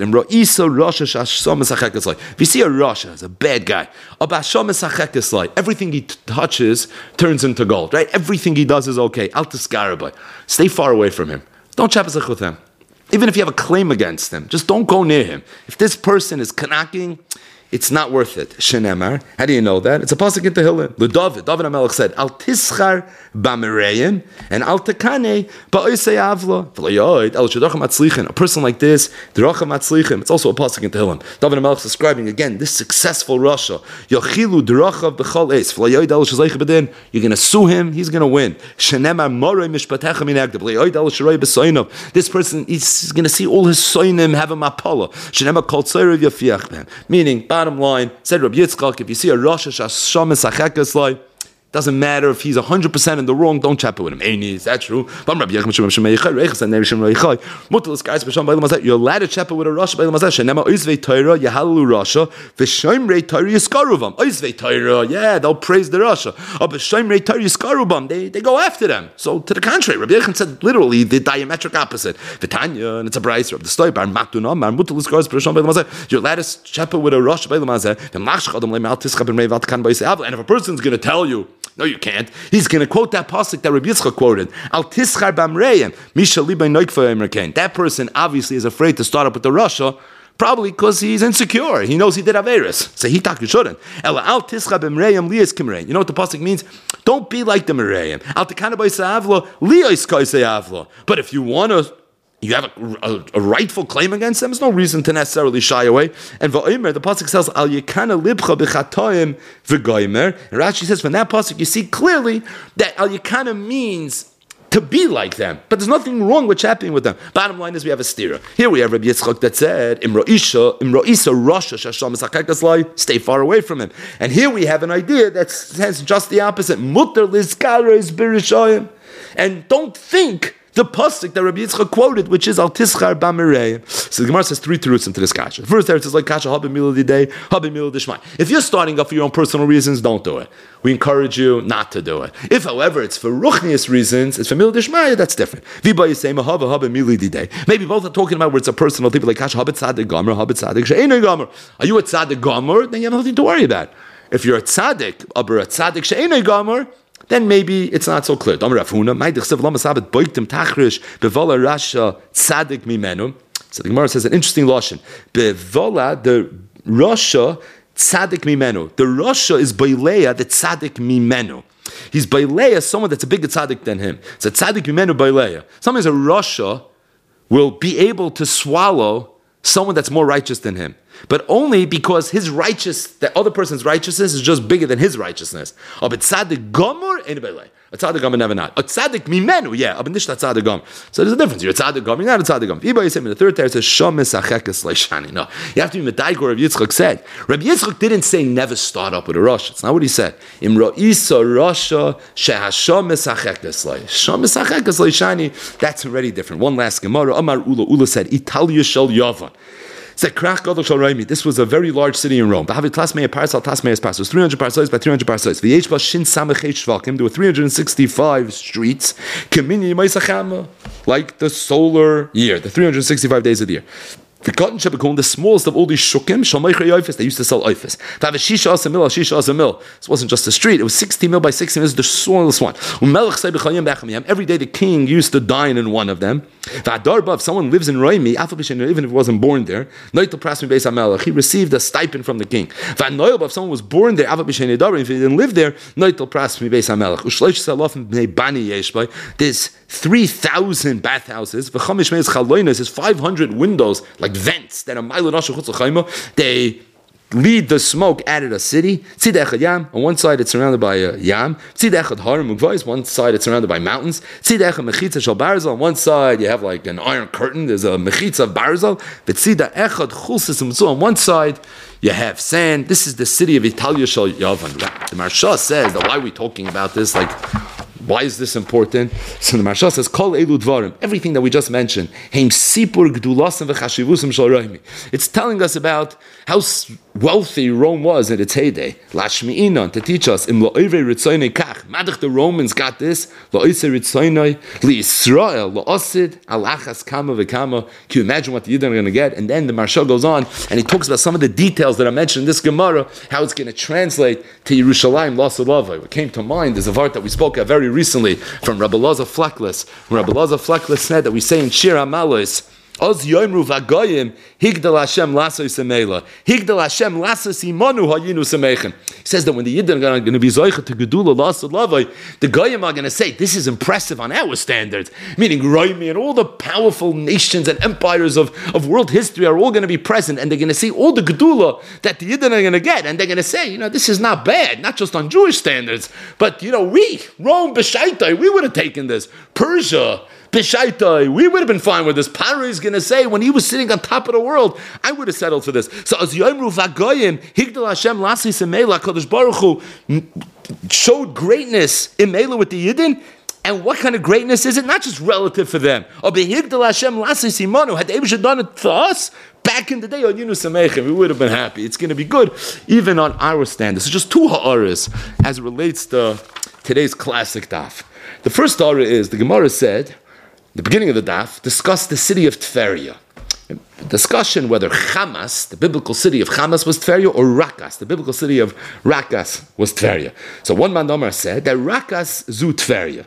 if you see a Rasha as a bad guy, everything he touches turns into gold, right? Everything he does is okay. Stay far away from him. Don't chapasach with him. Even if you have a claim against him, just don't go near him. If this person is knocking, it's not worth it. Shenemar. How do you know that? It's a pasuk in Tehillim. The David, David HaMelech said, Al tischar b'merayim and al tekane ba'oisei avla. V'layod el shadacham atzlichin. A person like this, deracham atzlichin. It's also a pasuk in Tehillim. David HaMelech is describing again this successful Rasha. Yachilu derachav b'chal eis. V'layod el shazayich b'din. You're going to sue him. He's going to win. Shenemar morei mishpatecha min agdab. V'layod el sharoi b'soinov. This person, he's going to see all his soinim have a mapala. Shenemar kol tzayrev yafiach ben. Meaning, bottom line, said Rabbi Yitzchak, if you see a Rosh Hashanah Sachekas like, doesn't matter if he's one hundred percent in the wrong, don't chat with him. Is that true? You're allowed to chat with a Rosh yeah, they'll praise the Rosh. They, they go after them. So to the contrary, Rabbi Yechon said literally the diametric opposite. V'tanya, and it's a brayser of the story. You're allowed to chat with a Rosh. And if a person's going to tell you, no, you can't. He's going to quote that pasuk that Rabbi Yitzchak quoted. Al tischar b'amreim, misha libay noikfa emerkein. That person obviously is afraid to start up with the Rasha, probably because he's insecure. He knows he did averis. So he thought you shouldn't. Ela al tischar b'amreim liyas kimrein. You know what the pasuk means? Don't be like the mereim. Al tekana b'yisavlo liyas kaisayavlo. But if you want to, you have a, a, a rightful claim against them, there's no reason to necessarily shy away. And v'omer, the pasuk says, Al yekana libcha b'chatoim v'goimer. And Rashi says, from that pasuk, you see clearly that Al yekana means to be like them. But there's nothing wrong with chatting with them. Bottom line is we have a stira. Here we have Rabbi Yitzchak that said, Imro Isha, Imro Isa Rasha Shasham Sachekas Lai, stay far away from him. And here we have an idea that says just the opposite. Mutter lizkares birishayim. And don't think the pasuk that Rabbi Yitzchak quoted, which is Al Tischar B'Merei. So the Gemara says three terutzim to this kasha. The first teretz is like kasha Habim Milah Didei, Habim Milah Dishmai. If you're starting up for your own personal reasons, don't do it. We encourage you not to do it. If, however, it's for ruchnius reasons, it's for Milah Dishmai, that's different. Viba Yisema Hava Habim Milah Didei. Maybe both are talking about where it's a personal thing, like kasha Habit Tzaddik Gomer, Habit Tzaddik She'enei Gomer. Are you a Tzaddik Gomer? Then you have nothing to worry about. If you're a Tzaddik, aber a Tzaddik She'enei Gomer, then maybe it's not so clear. So the Gemara says an interesting lashon. Bevola the Rasha tzadik mimenu. The Rasha is Baileya the tzadik mimenu. He's Baileya, someone that's a bigger tzaddik than him. It's a tzadik mimenu Baileya. Sometimes a Rasha will be able to swallow someone that's more righteous than him, but only because his righteous, the other person's righteousness is just bigger than his righteousness. A tzaddik gomer, anybody. A tzaddik gomer never not. A tzaddik mimenu, yeah. But nicht a tzaddik gomer. So there's a difference. You're a tzaddik gomer, you're not a tzaddik gomer. Iba Yisem in the third teretz says shomes achekas leishani. No, you have to be medayik. Rabbi Yitzchak said. Rabbi Yitzchak didn't say never start up with a Rosh. It's not what he said. Imro isa Rasha shehashomes achekas leish. Shomes achekas leishani. That's already different. One last Gemara. Amar Ula Ula said Italia shel Yavan. This was a very large city in Rome. There were three hundred parselis by three hundred parselis. There were three hundred sixty-five streets, like the solar year, the three hundred sixty-five days of the year. The cotton shebekon, the smallest of all these shukim, they used to sell oifis. This wasn't just a street; it was sixty mil by sixty mil. This is the smallest one. Every day the king used to dine in one of them. If someone lives in Roimi, even if he wasn't born there, he received a stipend from the king. If someone was born there, if he didn't live there, there's three thousand bathhouses. There's five hundred windows, like vents that are they lead the smoke out of the city. On one side it's surrounded by a yam. One side it's surrounded by mountains. On one side you have like an iron curtain. There's a mechitza of barzal. On one side you have sand. This is the city of Italia Shel Yavan. The Marsha says that why are we talking about this? Like, why is this important? So the Marsha says, Kol elu dvarim, everything that we just mentioned, heim sipur gdulasim v'chashivusam shel Romi. It's telling us about how wealthy Rome was in its heyday. Lashmi'inon, to teach us, im lo'irei ritzoynei kach, madach the Romans got this, lo'isei ritzoynei, li'Yisrael, lo'osid, alachas kama v'kama. Can you imagine what the Yidden are going to get? And then the Marsha goes on, and he talks about some of the details that I mentioned in this Gemara, how it's going to translate to Yerushalayim, Lasalavai. What came to mind is a vart that we spoke about very recently from Rabbi Loza Fleckless. Rabbi Loza Fleckless said that we say in Shir HaMalos, Oz yoimru v'goyim higdal Hashem lasos emela higdal Hashem lasos imanu hayinu semechen. He says that when the Yidden are going to be zoicha to gedula lasad lavai, the goyim are going to say, this is impressive on our standards. Meaning Roimi and all the powerful nations and empires of, of world history are all going to be present, and they're going to see all the gedula that the Yidden are going to get, and they're going to say, you know, this is not bad, not just on Jewish standards, but you know, we Rome b'shaitai, we would have taken this. Persia. B'shaitai, we would have been fine with this. Paro is going to say, when he was sitting on top of the world, I would have settled for this. So as Yoimru v'agoyim, Higdal Hashem lasis emela, HaKadosh Baruch Hu showed greatness in Mela with the Yidden. And what kind of greatness is it? Not just relative for them. Or Higdal Hashem lasis imanu, had Eibush done it for us, back in the day, on Yinu Samechem, we would have been happy. It's going to be good, even on our standards. So just two ha'aras as it relates to today's classic daf. The first ha'ara is, the Gemara said, the beginning of the daf, discussed the city of Tveria. Discussion whether Hamas, the biblical city of Hamas, was Tveria, or Rakas, the biblical city of Rakas, was Tveria. So one man Omar said that Rakas zu Tveria.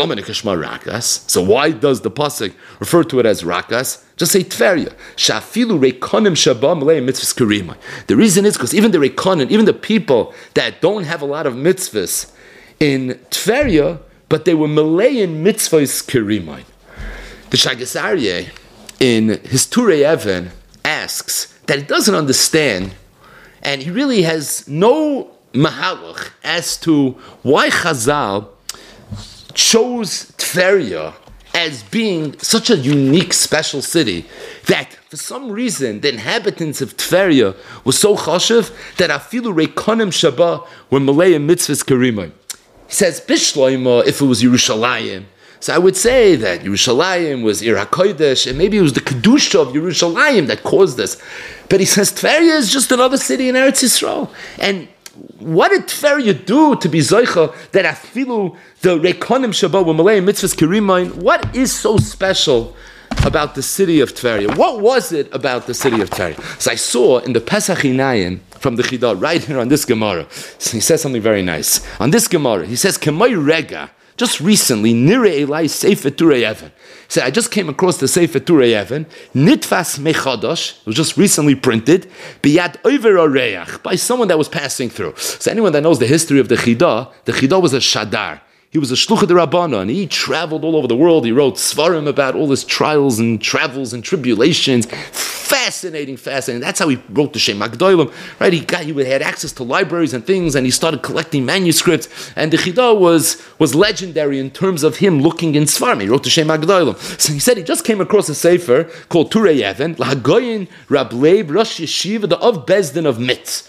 So why does the pasuk refer to it as Rakas? Just say Tveria. Shafilu rekonim shabam lei mitzvahs karimai. The reason is because even the rekonim, even the people that don't have a lot of mitzvahs in Tveria, but they were malay in mitzvahs karimai. The Shagas Aryeh, in his Turei Even, asks that he doesn't understand, and he really has no mahalach as to why Chazal chose Tveria as being such a unique, special city, that for some reason the inhabitants of Tveria were so chashuv that afilu rekonim shaba were malay in mitzvahs karimai. He says, Bishloima, if it was Yerushalayim, so I would say that Yerushalayim was Ir HaKodesh, and maybe it was the Kedusha of Yerushalayim that caused this. But he says Tveria is just another city in Eretz Yisrael. And what did Tveria do to be Zoicha that afilu the Rekonim Shabbat were Malay Mitzvahs Kirimain? What is so special about the city of Tveria? What was it about the city of Tveria? So I saw in the Pesach Inayin from the Chidah, right here on this Gemara, so he says something very nice. On this Gemara, he says, K'may Rega, just recently, Nire Elai Sefer Turei Even. He said, I just came across the Sefer Turei Even, Nitfas Mechadosh, it was just recently printed, Biyad Oiver Oreach, by someone that was passing through. So anyone that knows the history of the Chidah, the Chidah was a Shadar. He was a Shluch de Rabbana, and he traveled all over the world. He wrote Svarim about all his trials and travels and tribulations. Fascinating, fascinating. That's how he wrote the Shem Magdolim, right? He got, he had access to libraries and things, and he started collecting manuscripts. And the Chidah was, was legendary in terms of him looking in Svarim. He wrote the Shem Magdolim. So he said he just came across a sefer called Turei Even, L'Hagoyin Rab Leib Rosh Yeshiva, the of Bezdin of Mitz.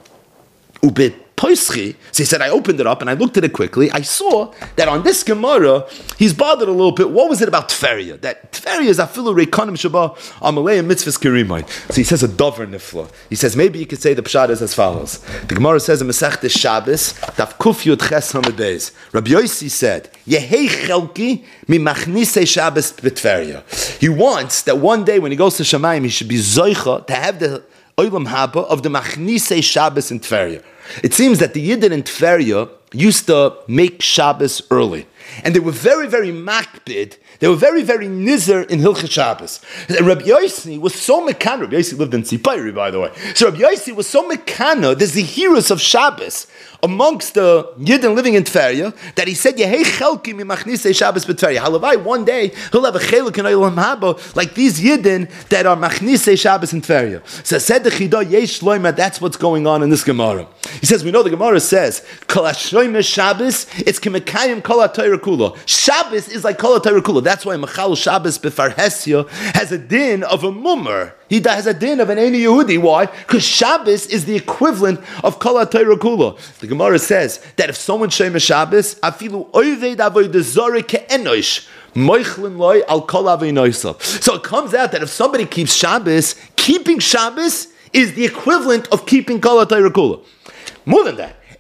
Ubit. Poischi, so he said, I opened it up and I looked at it quickly. I saw that on this Gemara, he's bothered a little bit. What was it about Tveria? That Tveria is afilu rekonim shaba amalei mitzvahs kirimain. So he says a dover nifla. He says, maybe you could say the pshat is as follows. The Gemara says in Masechtes Shabbos, Daf Kuf Yud Ches Hamid Beis. Rabbi Yossi said, Yehei chelki mi machnise Shabbos b'Tveria. He wants that one day when he goes to Shamayim, he should be zoicha to have the olam haba of the machnise Shabbos in Tveria. It seems that the Yidden in Tveria used to make Shabbos early. And they were very, very makbid. They were very, very nizer in Hilchot Shabbos. And Rabbi Yossi was so mekana. Rabbi Yossi lived in Tzipayri, by the way. So Rabbi Yossi was so mekana, there's the heroes of Shabbos amongst the Yidden living in Tveria, that he said, Yehei chelki mi machnise Shabbos b'Tveria. Halavai, one day, he'll have a cheluk in Olam Haba, like these Yidden that are machnise Shabbos in Tveria. So said the Chidah, Yesh Loima, that's what's going on in this Gemara. He says, we know the Gemara says, Kol HaShoyme Shabbos, it's k'mekayim kol HaTorah kula. Shabbos is like kol HaTorah kula. That's why Machal Shabbos b'Farhesia has a din of a mummer. He has a din of an Eini Yehudi. Why? Because Shabbos is the equivalent of kol HaTorah kula. The Gemara says that if someone shoyme Shabbos, afilu oived avodah zarah ke'enosh, moichlin loy al kol avinosav. So it comes out that if somebody keeps Shabbos, keeping Shabbos is the equivalent of keeping kol HaTorah kula. More than that,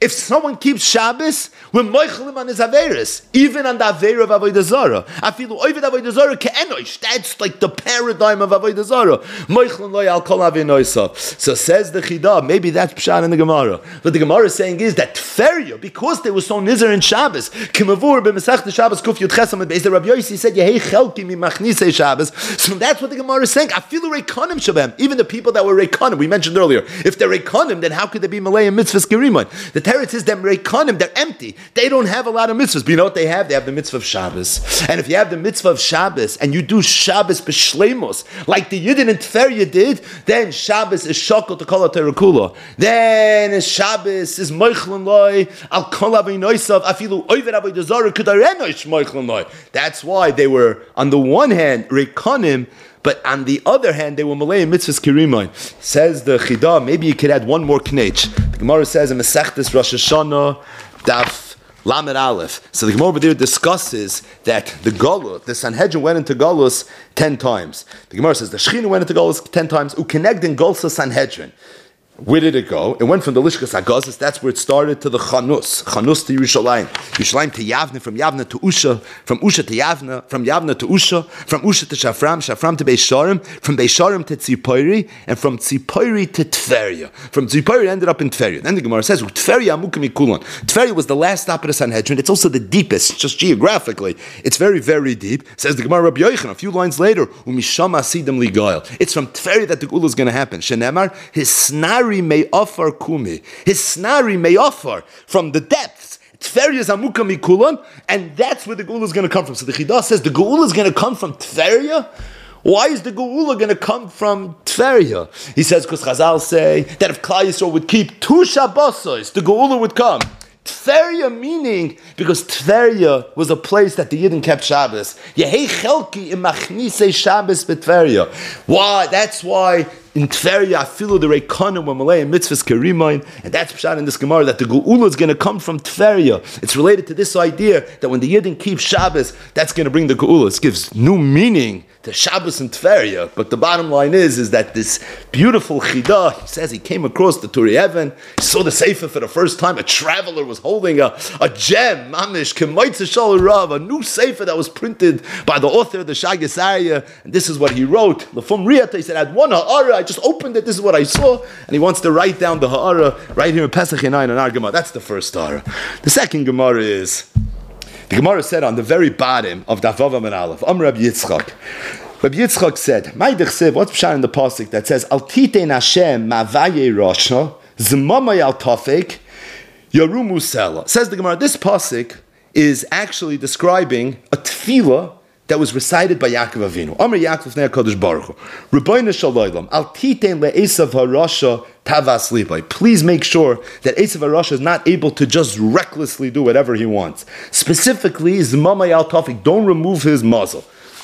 If someone keeps Shabbos, we're moichelim on his averis, even on the aver of avodah zarah. I feel over avodah zarah ke'enosh. That's like the paradigm of avodah zarah. Moichelim lo al kol avinoisa. So says the Chidah. Maybe that's pshat in the Gemara. What the Gemara is saying is that Tferia, because they were so nizer in Shabbos, kimavur b'mesach the Shabbos kuf yud chesam and beis. Rabbi Yossi said yehei chelki mi machnise Shabbos. So that's what the Gemara is saying. I feel reikonim shabem. Even the people that were reikonim, we mentioned earlier. If they're reikonim, then how could they be malay in mitzvahs gerimon? The Teretz is them reikonim. They're empty. They don't have a lot of mitzvahs. But you know what they have? They have the mitzvah of Shabbos. And if you have the mitzvah of Shabbos and you do Shabbos b'shleimus, like the Yidden in Tferia did, then Shabbos is shokol to kol terakula. Then Shabbos is moichlin loy al kol avinoisav afilu oiver avodah zarah kudarenosh moichlin loy. That's why they were on the one hand reikonim, but on the other hand, they were malay in mitzvahs kirimayin. Says the Chidah, maybe you could add one more knech. The Gemara says in Masechtas Rosh Hashanah, Daf Lamed Aleph. So the Gemara over there discusses that the Galus, the Sanhedrin went into Galus ten times. The Gemara says the Shechina went into Galus ten times. Ukenegdin Golsa Sanhedrin. Where did it go? It went from the Lishkas Agazis, that's where it started, to the Chanus. Chanus to Yerushalayim. Yerushalayim to Yavne, from Yavne to Usha, from Usha to Yavne, from Yavne to Usha, from Usha to Shafram, Shafram to Beisharim, from Beisharim to Tzipori, and from Tzipori to Tveria. From Tzipori ended up in Tveria. Then the Gemara says, Tveria Amukami Kulon. Tveria was the last stop of the Sanhedrin. It's also the deepest, just geographically. It's very, very deep. Says the Gemara Rabbi Yochanan, a few lines later, Umishama Sidim Ligail. It's from Tveria that the Gula is going to happen. Shenemar, his snar may offer kumi. His snari may offer from the depths. Tferia is amuka mikulan, and that's where the Geula is going to come from. So the Chidah says the Geula is going to come from Tferia. Why is the Geula going to come from Tferia? He says because Chazal say that if Klal Yisrael would keep two Shabbosos, the Geula would come. Tferia meaning, because Tferia was a place that the Yidden kept Shabbos. Yehei chelki im machnise Shabbos b'Tferia. Why? That's why in Tferia, afilu the reikonim were malay and mitzvahs kerimayin, and that's pshat in this Gemara that the Geula is going to come from Tferia. It's related to this idea that when the Yidden keep Shabbos, that's going to bring the Geula. It gives new meaning to Shabbos and Tferia. But the bottom line is, is that this beautiful Chidah, he says he came across the Turi Even, he saw the Sefer for the first time. A traveler was holding a, a gem, mamish, kemaitze shal rav, a new Sefer that was printed by the author of the Shagas Arya, and this is what he wrote. Lefum Riyata, he said, I had one ha'ara, I just opened it, this is what I saw, and he wants to write down the ha'ara right here in Pesach Yinayin and our Gemara. That's the first ha'ara. The second Gemara is, the Gemara said on the very bottom of Daf Vav and Aleph, Am Rabbi Yitzchak. Rabbi Yitzchak said, Ma'idich Sev, what's pshat in the pasuk that says, Al titein Hashem ma'vaye rasha, zmamay al tafek, yarumu sela. Says the Gemara, this pasuk is actually describing a tefillah that was recited by Yaakov Avinu. Amar Yaakov Nei HaKadosh Baruch Hu, Rebbeinu Shalom, Al titein le'esav harasha tavas libay. Please make sure that Esav HaRasha is not able to just recklessly do whatever he wants. Specifically, zmamay al tafek, don't remove his muzzle.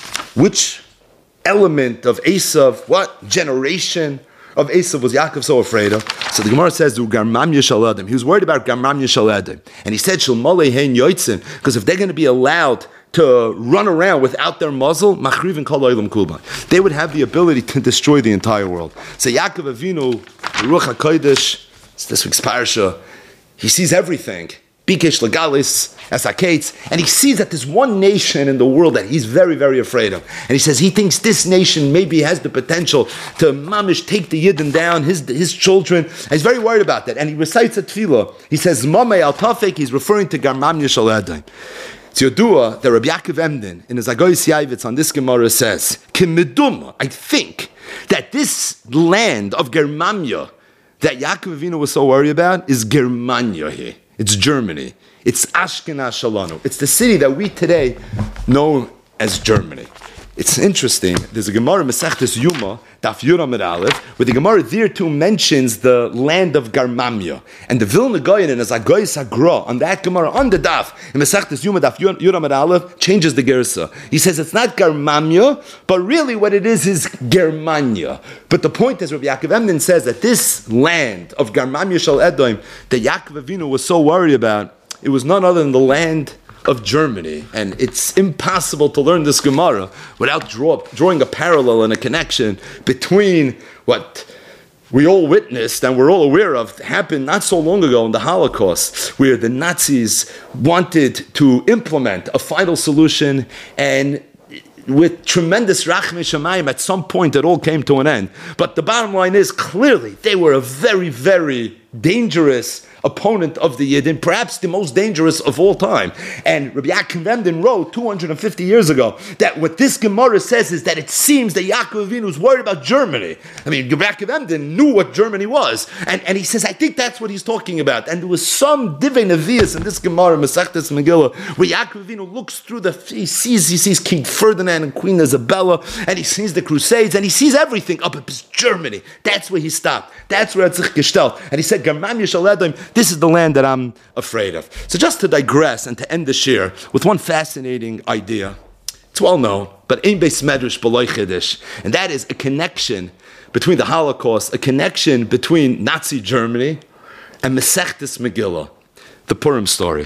Which element of Esav, what generation of Esav was Yaakov so afraid of? So the Gemara says, Garmam Yishal Adam. He was worried about Garmam Yishal Adam. And he said, Shalmalei hein yoitzin, because if they're going to be allowed to run around without their muzzle, machrivin kol olam kulban, they would have the ability to destroy the entire world. So Yaakov Avinu, Ruach HaKodesh, it's this week's parsha, he sees everything. Bikesh Legalis, Esakates, and he sees that there's one nation in the world that he's very, very afraid of. And he says he thinks this nation maybe has the potential to mamish take the Yidden down, his his children. And he's very worried about that. And he recites a tefillah. He says, Mamay al Tafek, he's referring to Garmam Yishal Adai. It's Yodua, the Rabbi Yaakov Emden, in his Agoyis Yavitz on this Gemara says, Kimiduma, I think that this land of Germania that Yaakov Avinu was so worried about is Germania here. It's Germany. It's Ashkenaz Shalanu. It's the city that we today know as Germany. It's interesting. There's a Gemara Masechtas Yuma, Daf Yura Amud Aleph, where the Gemara there too mentions the land of Garmamia. And the Vilna Gaon in his Agoyis Agra, on that Gemara, on the Daf, in Masechtas Yuma, Daf Yura Amud Aleph, changes the Gersa. He says it's not Garmamia, but really what it is is Germania. But the point is, Rabbi Yaakov Emden says that this land of Garmamia Shal Edom that Yaakov Avinu was so worried about, it was none other than the land of Germany. And it's impossible to learn this Gemara without draw, drawing a parallel and a connection between what we all witnessed and we're all aware of happened not so long ago in the Holocaust, where the Nazis wanted to implement a final solution, and with tremendous rachmei shamayim, at some point it all came to an end. But the bottom line is, clearly, they were a very, very dangerous opponent of the Yidden, perhaps the most dangerous of all time. And Rabbi Yaakov Emden wrote two hundred fifty years ago that what this Gemara says is that it seems that Yaakov Avinu was worried about Germany. I mean, Rabbi Yaakov Emden knew what Germany was. And, and he says, I think that's what he's talking about. And there was some Divei Nevi'us in this Gemara, Masechtas Megillah, where Yaakov Avinu looks through the, he sees, he sees King Ferdinand and Queen Isabella, and he sees the Crusades, and he sees everything up at Germany. That's where he stopped. That's where it's gestellt. And he said, Germam Yishal Edom, this is the land that I'm afraid of. So just to digress and to end the shir with one fascinating idea. It's well known, but ein beis medrash b'lo chiddush, and that is a connection between the Holocaust, a connection between Nazi Germany and Masechtas Megillah, the Purim story.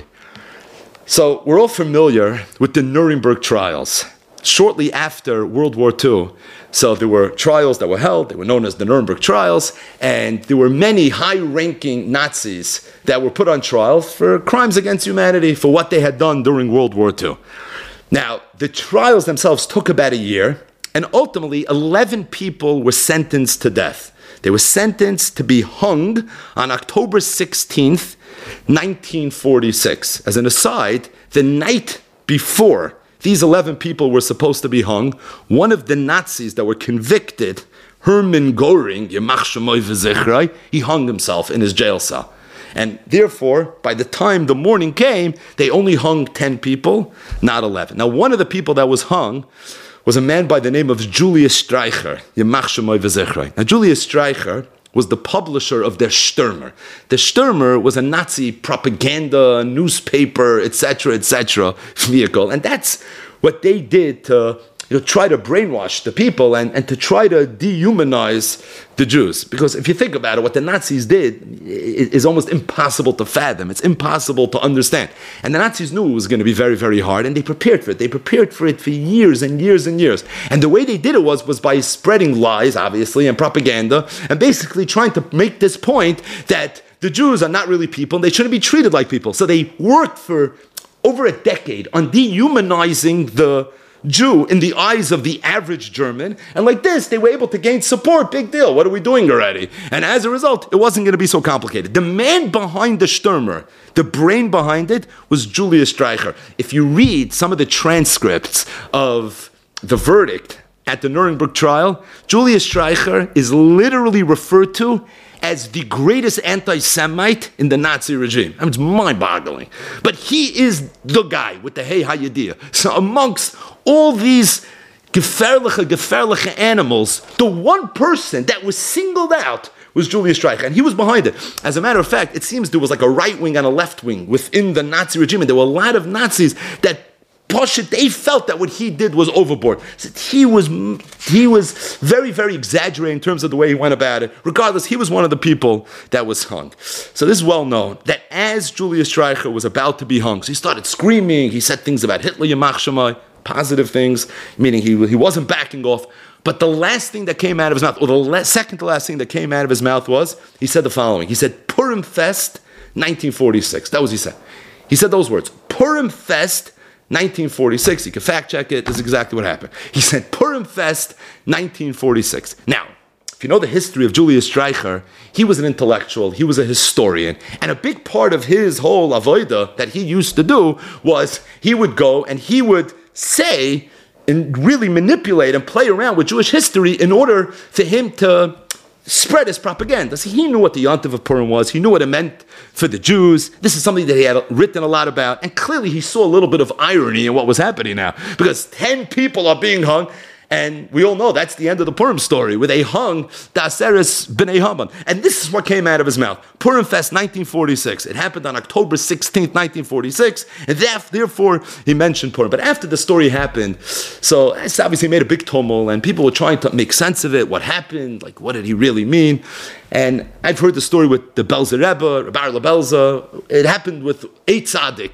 So we're all familiar with the Nuremberg trials. Shortly after World War Two, so there were trials that were held, they were known as the Nuremberg trials, and there were many high-ranking Nazis that were put on trial for crimes against humanity, for what they had done during World War Two. Now, the trials themselves took about a year, and ultimately eleven people were sentenced to death. They were sentenced to be hung on October sixteenth, nineteen forty-six. As an aside, the night before these eleven people were supposed to be hung, one of the Nazis that were convicted, Hermann Göring, Yemach Shemoy V'Zichrai, he hung himself in his jail cell. And therefore, by the time the morning came, they only hung ten people, not eleven. Now, one of the people that was hung was a man by the name of Julius Streicher, Yemach Shemoy V'Zichrai. Now, Julius Streicher was the publisher of Der Stürmer. Der Stürmer was a Nazi propaganda, newspaper, et cetera, et cetera vehicle. And that's what they did to, you know, try to brainwash the people and, and to try to dehumanize the Jews. Because if you think about it, what the Nazis did is almost impossible to fathom. It's impossible to understand. And the Nazis knew it was going to be very, very hard, and they prepared for it. They prepared for it for years and years and years. And the way they did it was, was by spreading lies, obviously, and propaganda, and basically trying to make this point that the Jews are not really people, and they shouldn't be treated like people. So they worked for over a decade on dehumanizing the Jew in the eyes of the average German, and like this, they were able to gain support. Big deal. What are we doing already? And as a result, it wasn't going to be so complicated. The man behind the Stürmer, the brain behind it, was Julius Streicher. If you read some of the transcripts of the verdict at the Nuremberg trial, Julius Streicher is literally referred to as the greatest anti-Semite in the Nazi regime. I mean, it's mind-boggling. But he is the guy with the Hey Hayadiyah. So amongst all these gefährliche, gefährliche animals, the one person that was singled out was Julius Streicher, and he was behind it. As a matter of fact, it seems there was like a right wing and a left wing within the Nazi regime, and there were a lot of Nazis that they felt that what he did was overboard. He was he was very, very exaggerating in terms of the way he went about it. Regardless, he was one of the people that was hung. So this is well known, that as Julius Streicher was about to be hung, so he started screaming, he said things about Hitler, Yemach Shemoy, positive things, meaning he, he wasn't backing off. But the last thing that came out of his mouth, or the la- second to last thing that came out of his mouth was, he said the following. He said, Purim Fest, nineteen forty-six. That was what he said. He said those words, Purim Fest, nineteen forty-six. You can fact check it. This is exactly what happened. He said Purim Fest, nineteen forty-six. Now, if you know the history of Julius Streicher, he was an intellectual, he was a historian, and a big part of his whole avodah that he used to do was he would go and he would say and really manipulate and play around with Jewish history in order for him to spread his propaganda. See, he knew what the Yontif of Purim was. He knew what it meant for the Jews. This is something that he had written a lot about. And clearly he saw a little bit of irony in what was happening now. Because ten people are being hung. And we all know that's the end of the Purim story, where they hung the Aseres B'nai Haman. And this is what came out of his mouth. Purim Fest, nineteen forty-six. It happened on October sixteenth, nineteen forty-six. And therefore, he mentioned Purim. But after the story happened, so it's obviously made a big tumult, and people were trying to make sense of it. What happened? Like, what did he really mean? And I've heard the story with the Belzer Rebbe, Rabbi Lebelza. It happened with a tzaddik.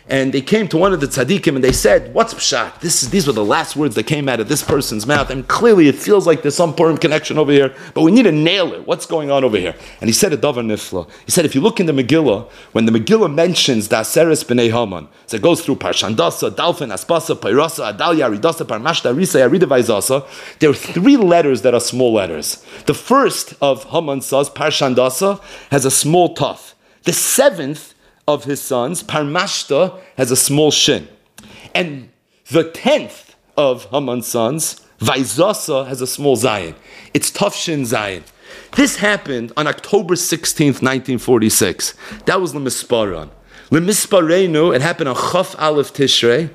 and they came to one of the tzaddikim and they said, what's pshat? This is, these were the last words that came out of this person's mouth, and clearly it feels like there's some Purim connection over here, but we need to nail it. What's going on over here? And he said a davar nifla. He said, if you look in the Megillah, when the Megillah mentions the Aseres B'nei Haman, so it goes through Parshandasa, Dalfin, Aspasa, Pairasa, Adalia, Aridasa, Parmashta, Arisa, Arida, Vaizasa. There are three letters that are small letters. The first of Haman says, Parshandasa, has a small taf. The seventh of his sons, Parmashta, has a small shin. And the tenth of Haman's sons, Vaizasa, has a small zayin. It's Taf Shin Zayin. This happened on October sixteenth, nineteen forty-six. That was Lemisparan. Lemisparenu, it happened on Chaf Aleph Tishrei,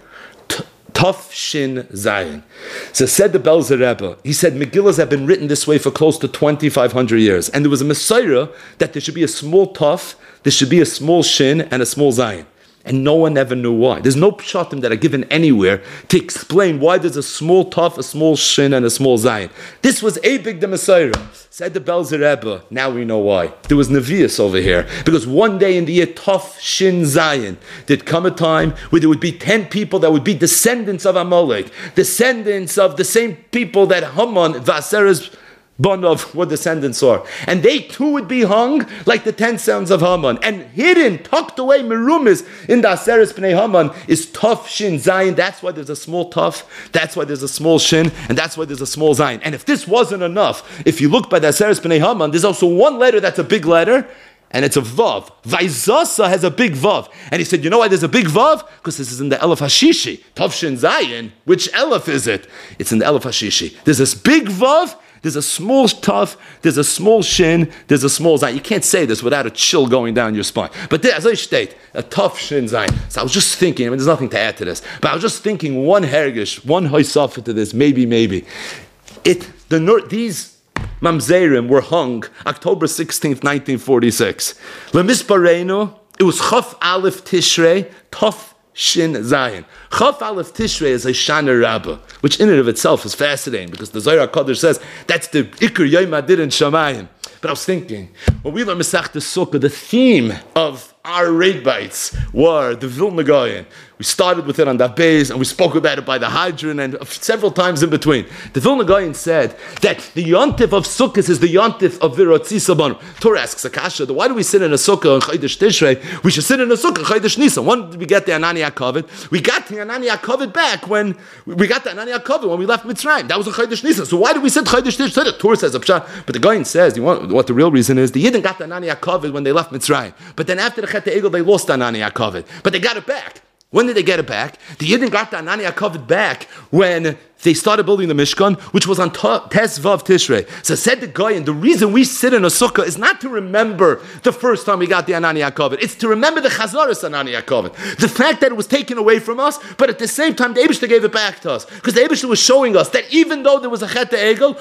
Taf Shin Zayin. So said the Belzer Rebbe, he said Megillas have been written this way for close to twenty-five hundred years. And there was a Messiah that there should be a small Taf, there should be a small Shin, and a small Zayin. And no one ever knew why. There's no pshatim that are given anywhere to explain why there's a small Taf, a small Shin, and a small Zayin. This was a big the Messiah. Said the Belzer Rebbe, now we know why. There was Nevi'us over here. Because one day in the year Taf Shin Zayin, there'd come a time where there would be ten people that would be descendants of Amalek, descendants of the same people that Haman, Vaseres, Bonov were descendants are. And they too would be hung like the ten sons of Haman. And hidden, tucked away, merumis in the Aseres B'nei Haman is Taf Shin Zayin. That's why there's a small Taf, that's why there's a small Shin, and that's why there's a small Zayin. And if this wasn't enough, if you look by the Aseres B'nei Haman, there's also one letter that's a big letter, and it's a Vav. Vaizasa has a big Vav. And he said, you know why there's a big Vav? Because this is in the Elef Hashishi. Taf Shin Zayin. Which Elef is it? It's in the Elef Hashishi. There's this big Vav, there's a small Taf, there's a small Shin, there's a small Zayin. You can't say this without a chill going down your spine. But there, as I state, a Taf Shin Zayin. So I was just thinking, I mean, there's nothing to add to this, but I was just thinking one hergish, one hoisafa to this, maybe, maybe. It, the these Mamzerim were hung October sixteenth, nineteen forty-six. Lemisparenu, it was Chaf Aleph Tishrei, Taf Shin Zayin. Chaf Aleph Tishrei is a Shana Rabbah, which in and of itself is fascinating because the Zohar HaKadosh says that's the Iker Yom Adin in Shamayim. But I was thinking, when we learn Masechta Sukkah, the theme of our raid bites were the Vilna Gaon. We started with it on that base, and we spoke about it by the Hadron, and several times in between. The Vilna Gaon said that the Yontif of Sukkot is the Yontif of Virotzi Sabanu. Torah asks Akasha, why do we sit in a Sukkah on Chodesh Tishrei? We should sit in a Sukkah on Chodesh Nisan. When did we get the Anani HaKavod? We got the Anani HaKavod back when we got the Anani HaKavod when we left Mitzrayim. That was a Chodesh Nisan. So why do we sit Chodesh Tishrei? The Torah says, but the Gaon says, you want what the real reason is? The Yidden got the Anani HaKavod when they left Mitzrayim. But then after the Chet Egel, they lost the Anani HaKavod. But they got it back. When did they get it back? The Yidden got the Anani HaKavod back when they started building the Mishkan, which was on Tes Vav Tishrei. So said the guy, and the reason we sit in a sukkah is not to remember the first time we got the Anani HaKavod. It's to remember the Chazaras Anani HaKavod. The fact that it was taken away from us, but at the same time, the Eibishter gave it back to us. Because the Eibishter was showing us that even though there was a Chet Egel,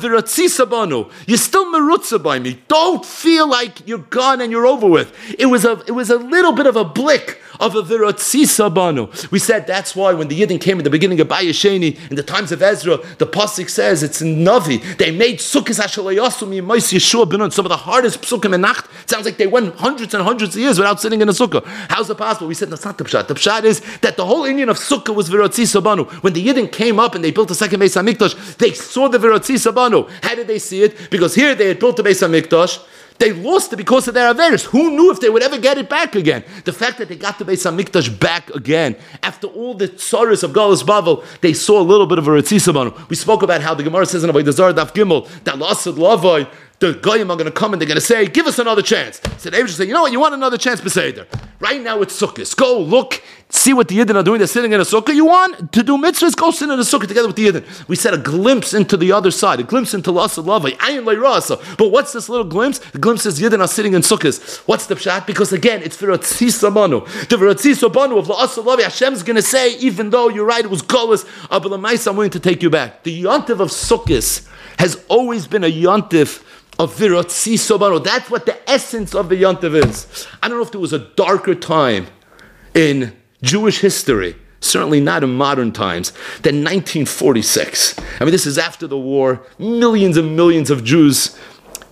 you're still merutza by me. Don't feel like you're gone and you're over with. It was a, it was a little bit of a blick of a Virotzi Sabanu. We said that's why when the Yidden came at the beginning of Bayesheni, in the times of Ezra, the Pasuk says, it's in Navi, they made Sukkot Hashalayasu Mimais Yeshua Benon, some of the hardest Psukim in Nacht. It sounds like they went hundreds and hundreds of years without sitting in a Sukkah. How's it possible? We said that's not the Pshat. The Pshat is that the whole Indian of Sukkah was Virotzi Sabanu. When the Yidden came up and they built the second Beis HaMikdash, they saw the Virotzi Sabanu. How did they see it? Because here they had built the Beis HaMikdash. They lost it because of their Averis. Who knew if they would ever get it back again? The fact that they got the Beis HaMikdash back again, after all the tzaras of Galus Bavel, they saw a little bit of a Retzisabanu. We spoke about how the Gemara says in Avodah Zarah Daf Gimel, that Lasad Lavai, the Goyim are going to come and they're going to say, give us another chance. So the Abish say, you know what, you want another chance, Beseder. Right now it's Sukkot. Go look, see what the Yidden are doing. They're sitting in a Sukkah. You want to do mitzvahs? Go sit in a Sukkah together with the Yidden. We said a glimpse into the other side, a glimpse into Lasad Lavai, Ayin Leirasa. But what's this little glimpse? The glimpse is Yidden are sitting in Sukkahs. What's the pshat? Because again, it's Virotzi Sabanu. The Virotzi Sabanu of Lasad Lavai, Hashem's going to say, even though you're right, it was Golas, Abalamais, I'm willing to take you back. The Yontif of Sukkahs has always been a Yontif of Virotzi Sabanu. That's what the essence of the Yontif is. I don't know if there was a darker time in Jewish history, certainly not in modern times, than nineteen forty-six. I mean, this is after the war. Millions and millions of Jews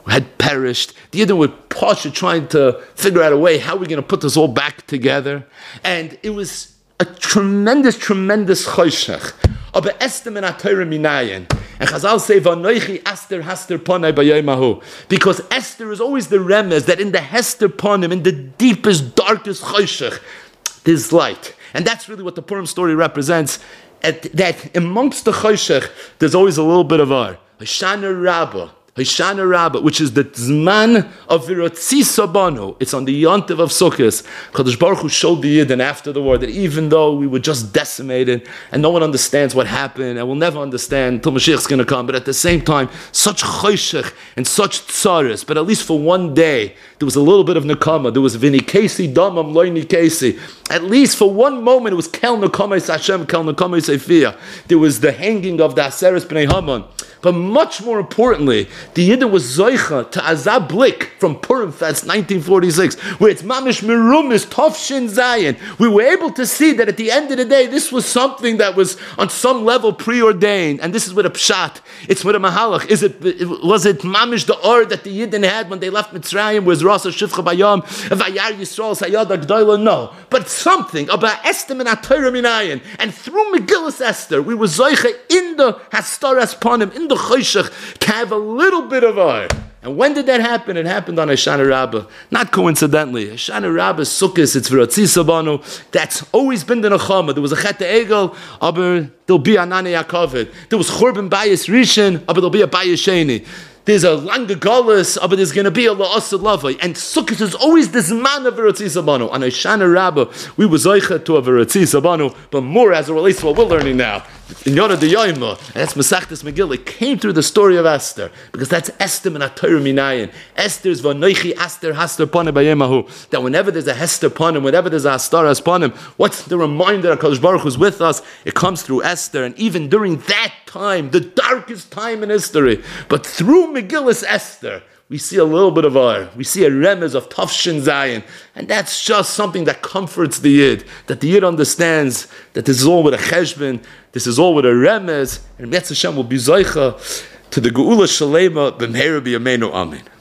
had perished. The Yidden were Pasha trying to figure out a way, how are we going to put this all back together? And it was a tremendous, tremendous choshech. Aber Esther min HaTorah minayin. And Chazal say, V'anoichi Esther Hester Panai B'yomahu. Because Esther is always the remez that in the Hester Panim, in the deepest, darkest choshech, there's light. And that's really what the Purim story represents. At, that amongst the choshech, there's always a little bit of ar. Hoshana Rabbah. Hoshana Rabbah, which is the Zman of Virotzi Sabanu. It's on the Yontiv of Sukkot. Kadosh Baruch Hu showed the Yidden after the war that even though we were just decimated and no one understands what happened and we'll never understand until Mashiach's going to come, but at the same time, such choshech and such tsaris, but at least for one day, there was a little bit of nekama. There was Vini Kesi, Damam, Loini Kesi. At least for one moment, it was Kel Nekamais Hashem, Kel Nekamais Eifiyah. There was the hanging of the Aseres B'nai Haman. But much more importantly, the Yidden was Zoicha to Azab Blik from Purim Fest nineteen forty-six, where it's Mamish Merumis, Tovshin Zayin. We were able to see that at the end of the day, this was something that was on some level preordained. And this is with a Pshat. It's with a Mahalach. Is it, was it Mamish the Or that the Yidden had when they left Mitzrayim, was Rasa Shivcha Bayam, Vayar Yisrael, Sayad Agdoila? No. But something about Esther min HaTorah minayin. And through Megillas Esther, we were Zoicha in the Hastaras Panim, in the Choshech, to have a little bit of ar. And when did that happen? It happened on Hoshana Rabbah. Not coincidentally. Hoshana Rabbah, Sukkot, it's Virotzi Sabanu. That's always been the Nechama. There was a Chet Egel, aber there'll be a Nane Yaakov. There was Churban Bayis Rishon, aber there'll be a Bayis Sheni. There's a Langa Golis, but there's going to be a La'asad Lavai. And Sukkot is always this man of Virotzi Sabanu. On Hoshana Rabbah, we were Zoicha to a Virotzi Sabanu, but more as it relates to what we're learning now. In Yonah de Yoima, and that's Masechtas Megillah, it came through the story of Esther, because that's Esther min HaTorah minayin. Esther's V'anoichi Esther Haster Panim B'yemahu. That whenever there's a Hester Panim, whenever there's a Astaras Panim, what's the reminder that HaKadosh Baruch Hu is with us? It comes through Esther, and even during that time, the darkest time in history, but through Megillas Esther, we see a little bit of ar. We see a remez of Tafshin Zayin. And that's just something that comforts the Yid. That the Yid understands that this is all with a cheshbon, this is all with a remez, and Metz Hashem will be Zoicha to the Geula Shalema b'mheira b'yameinu. Amen.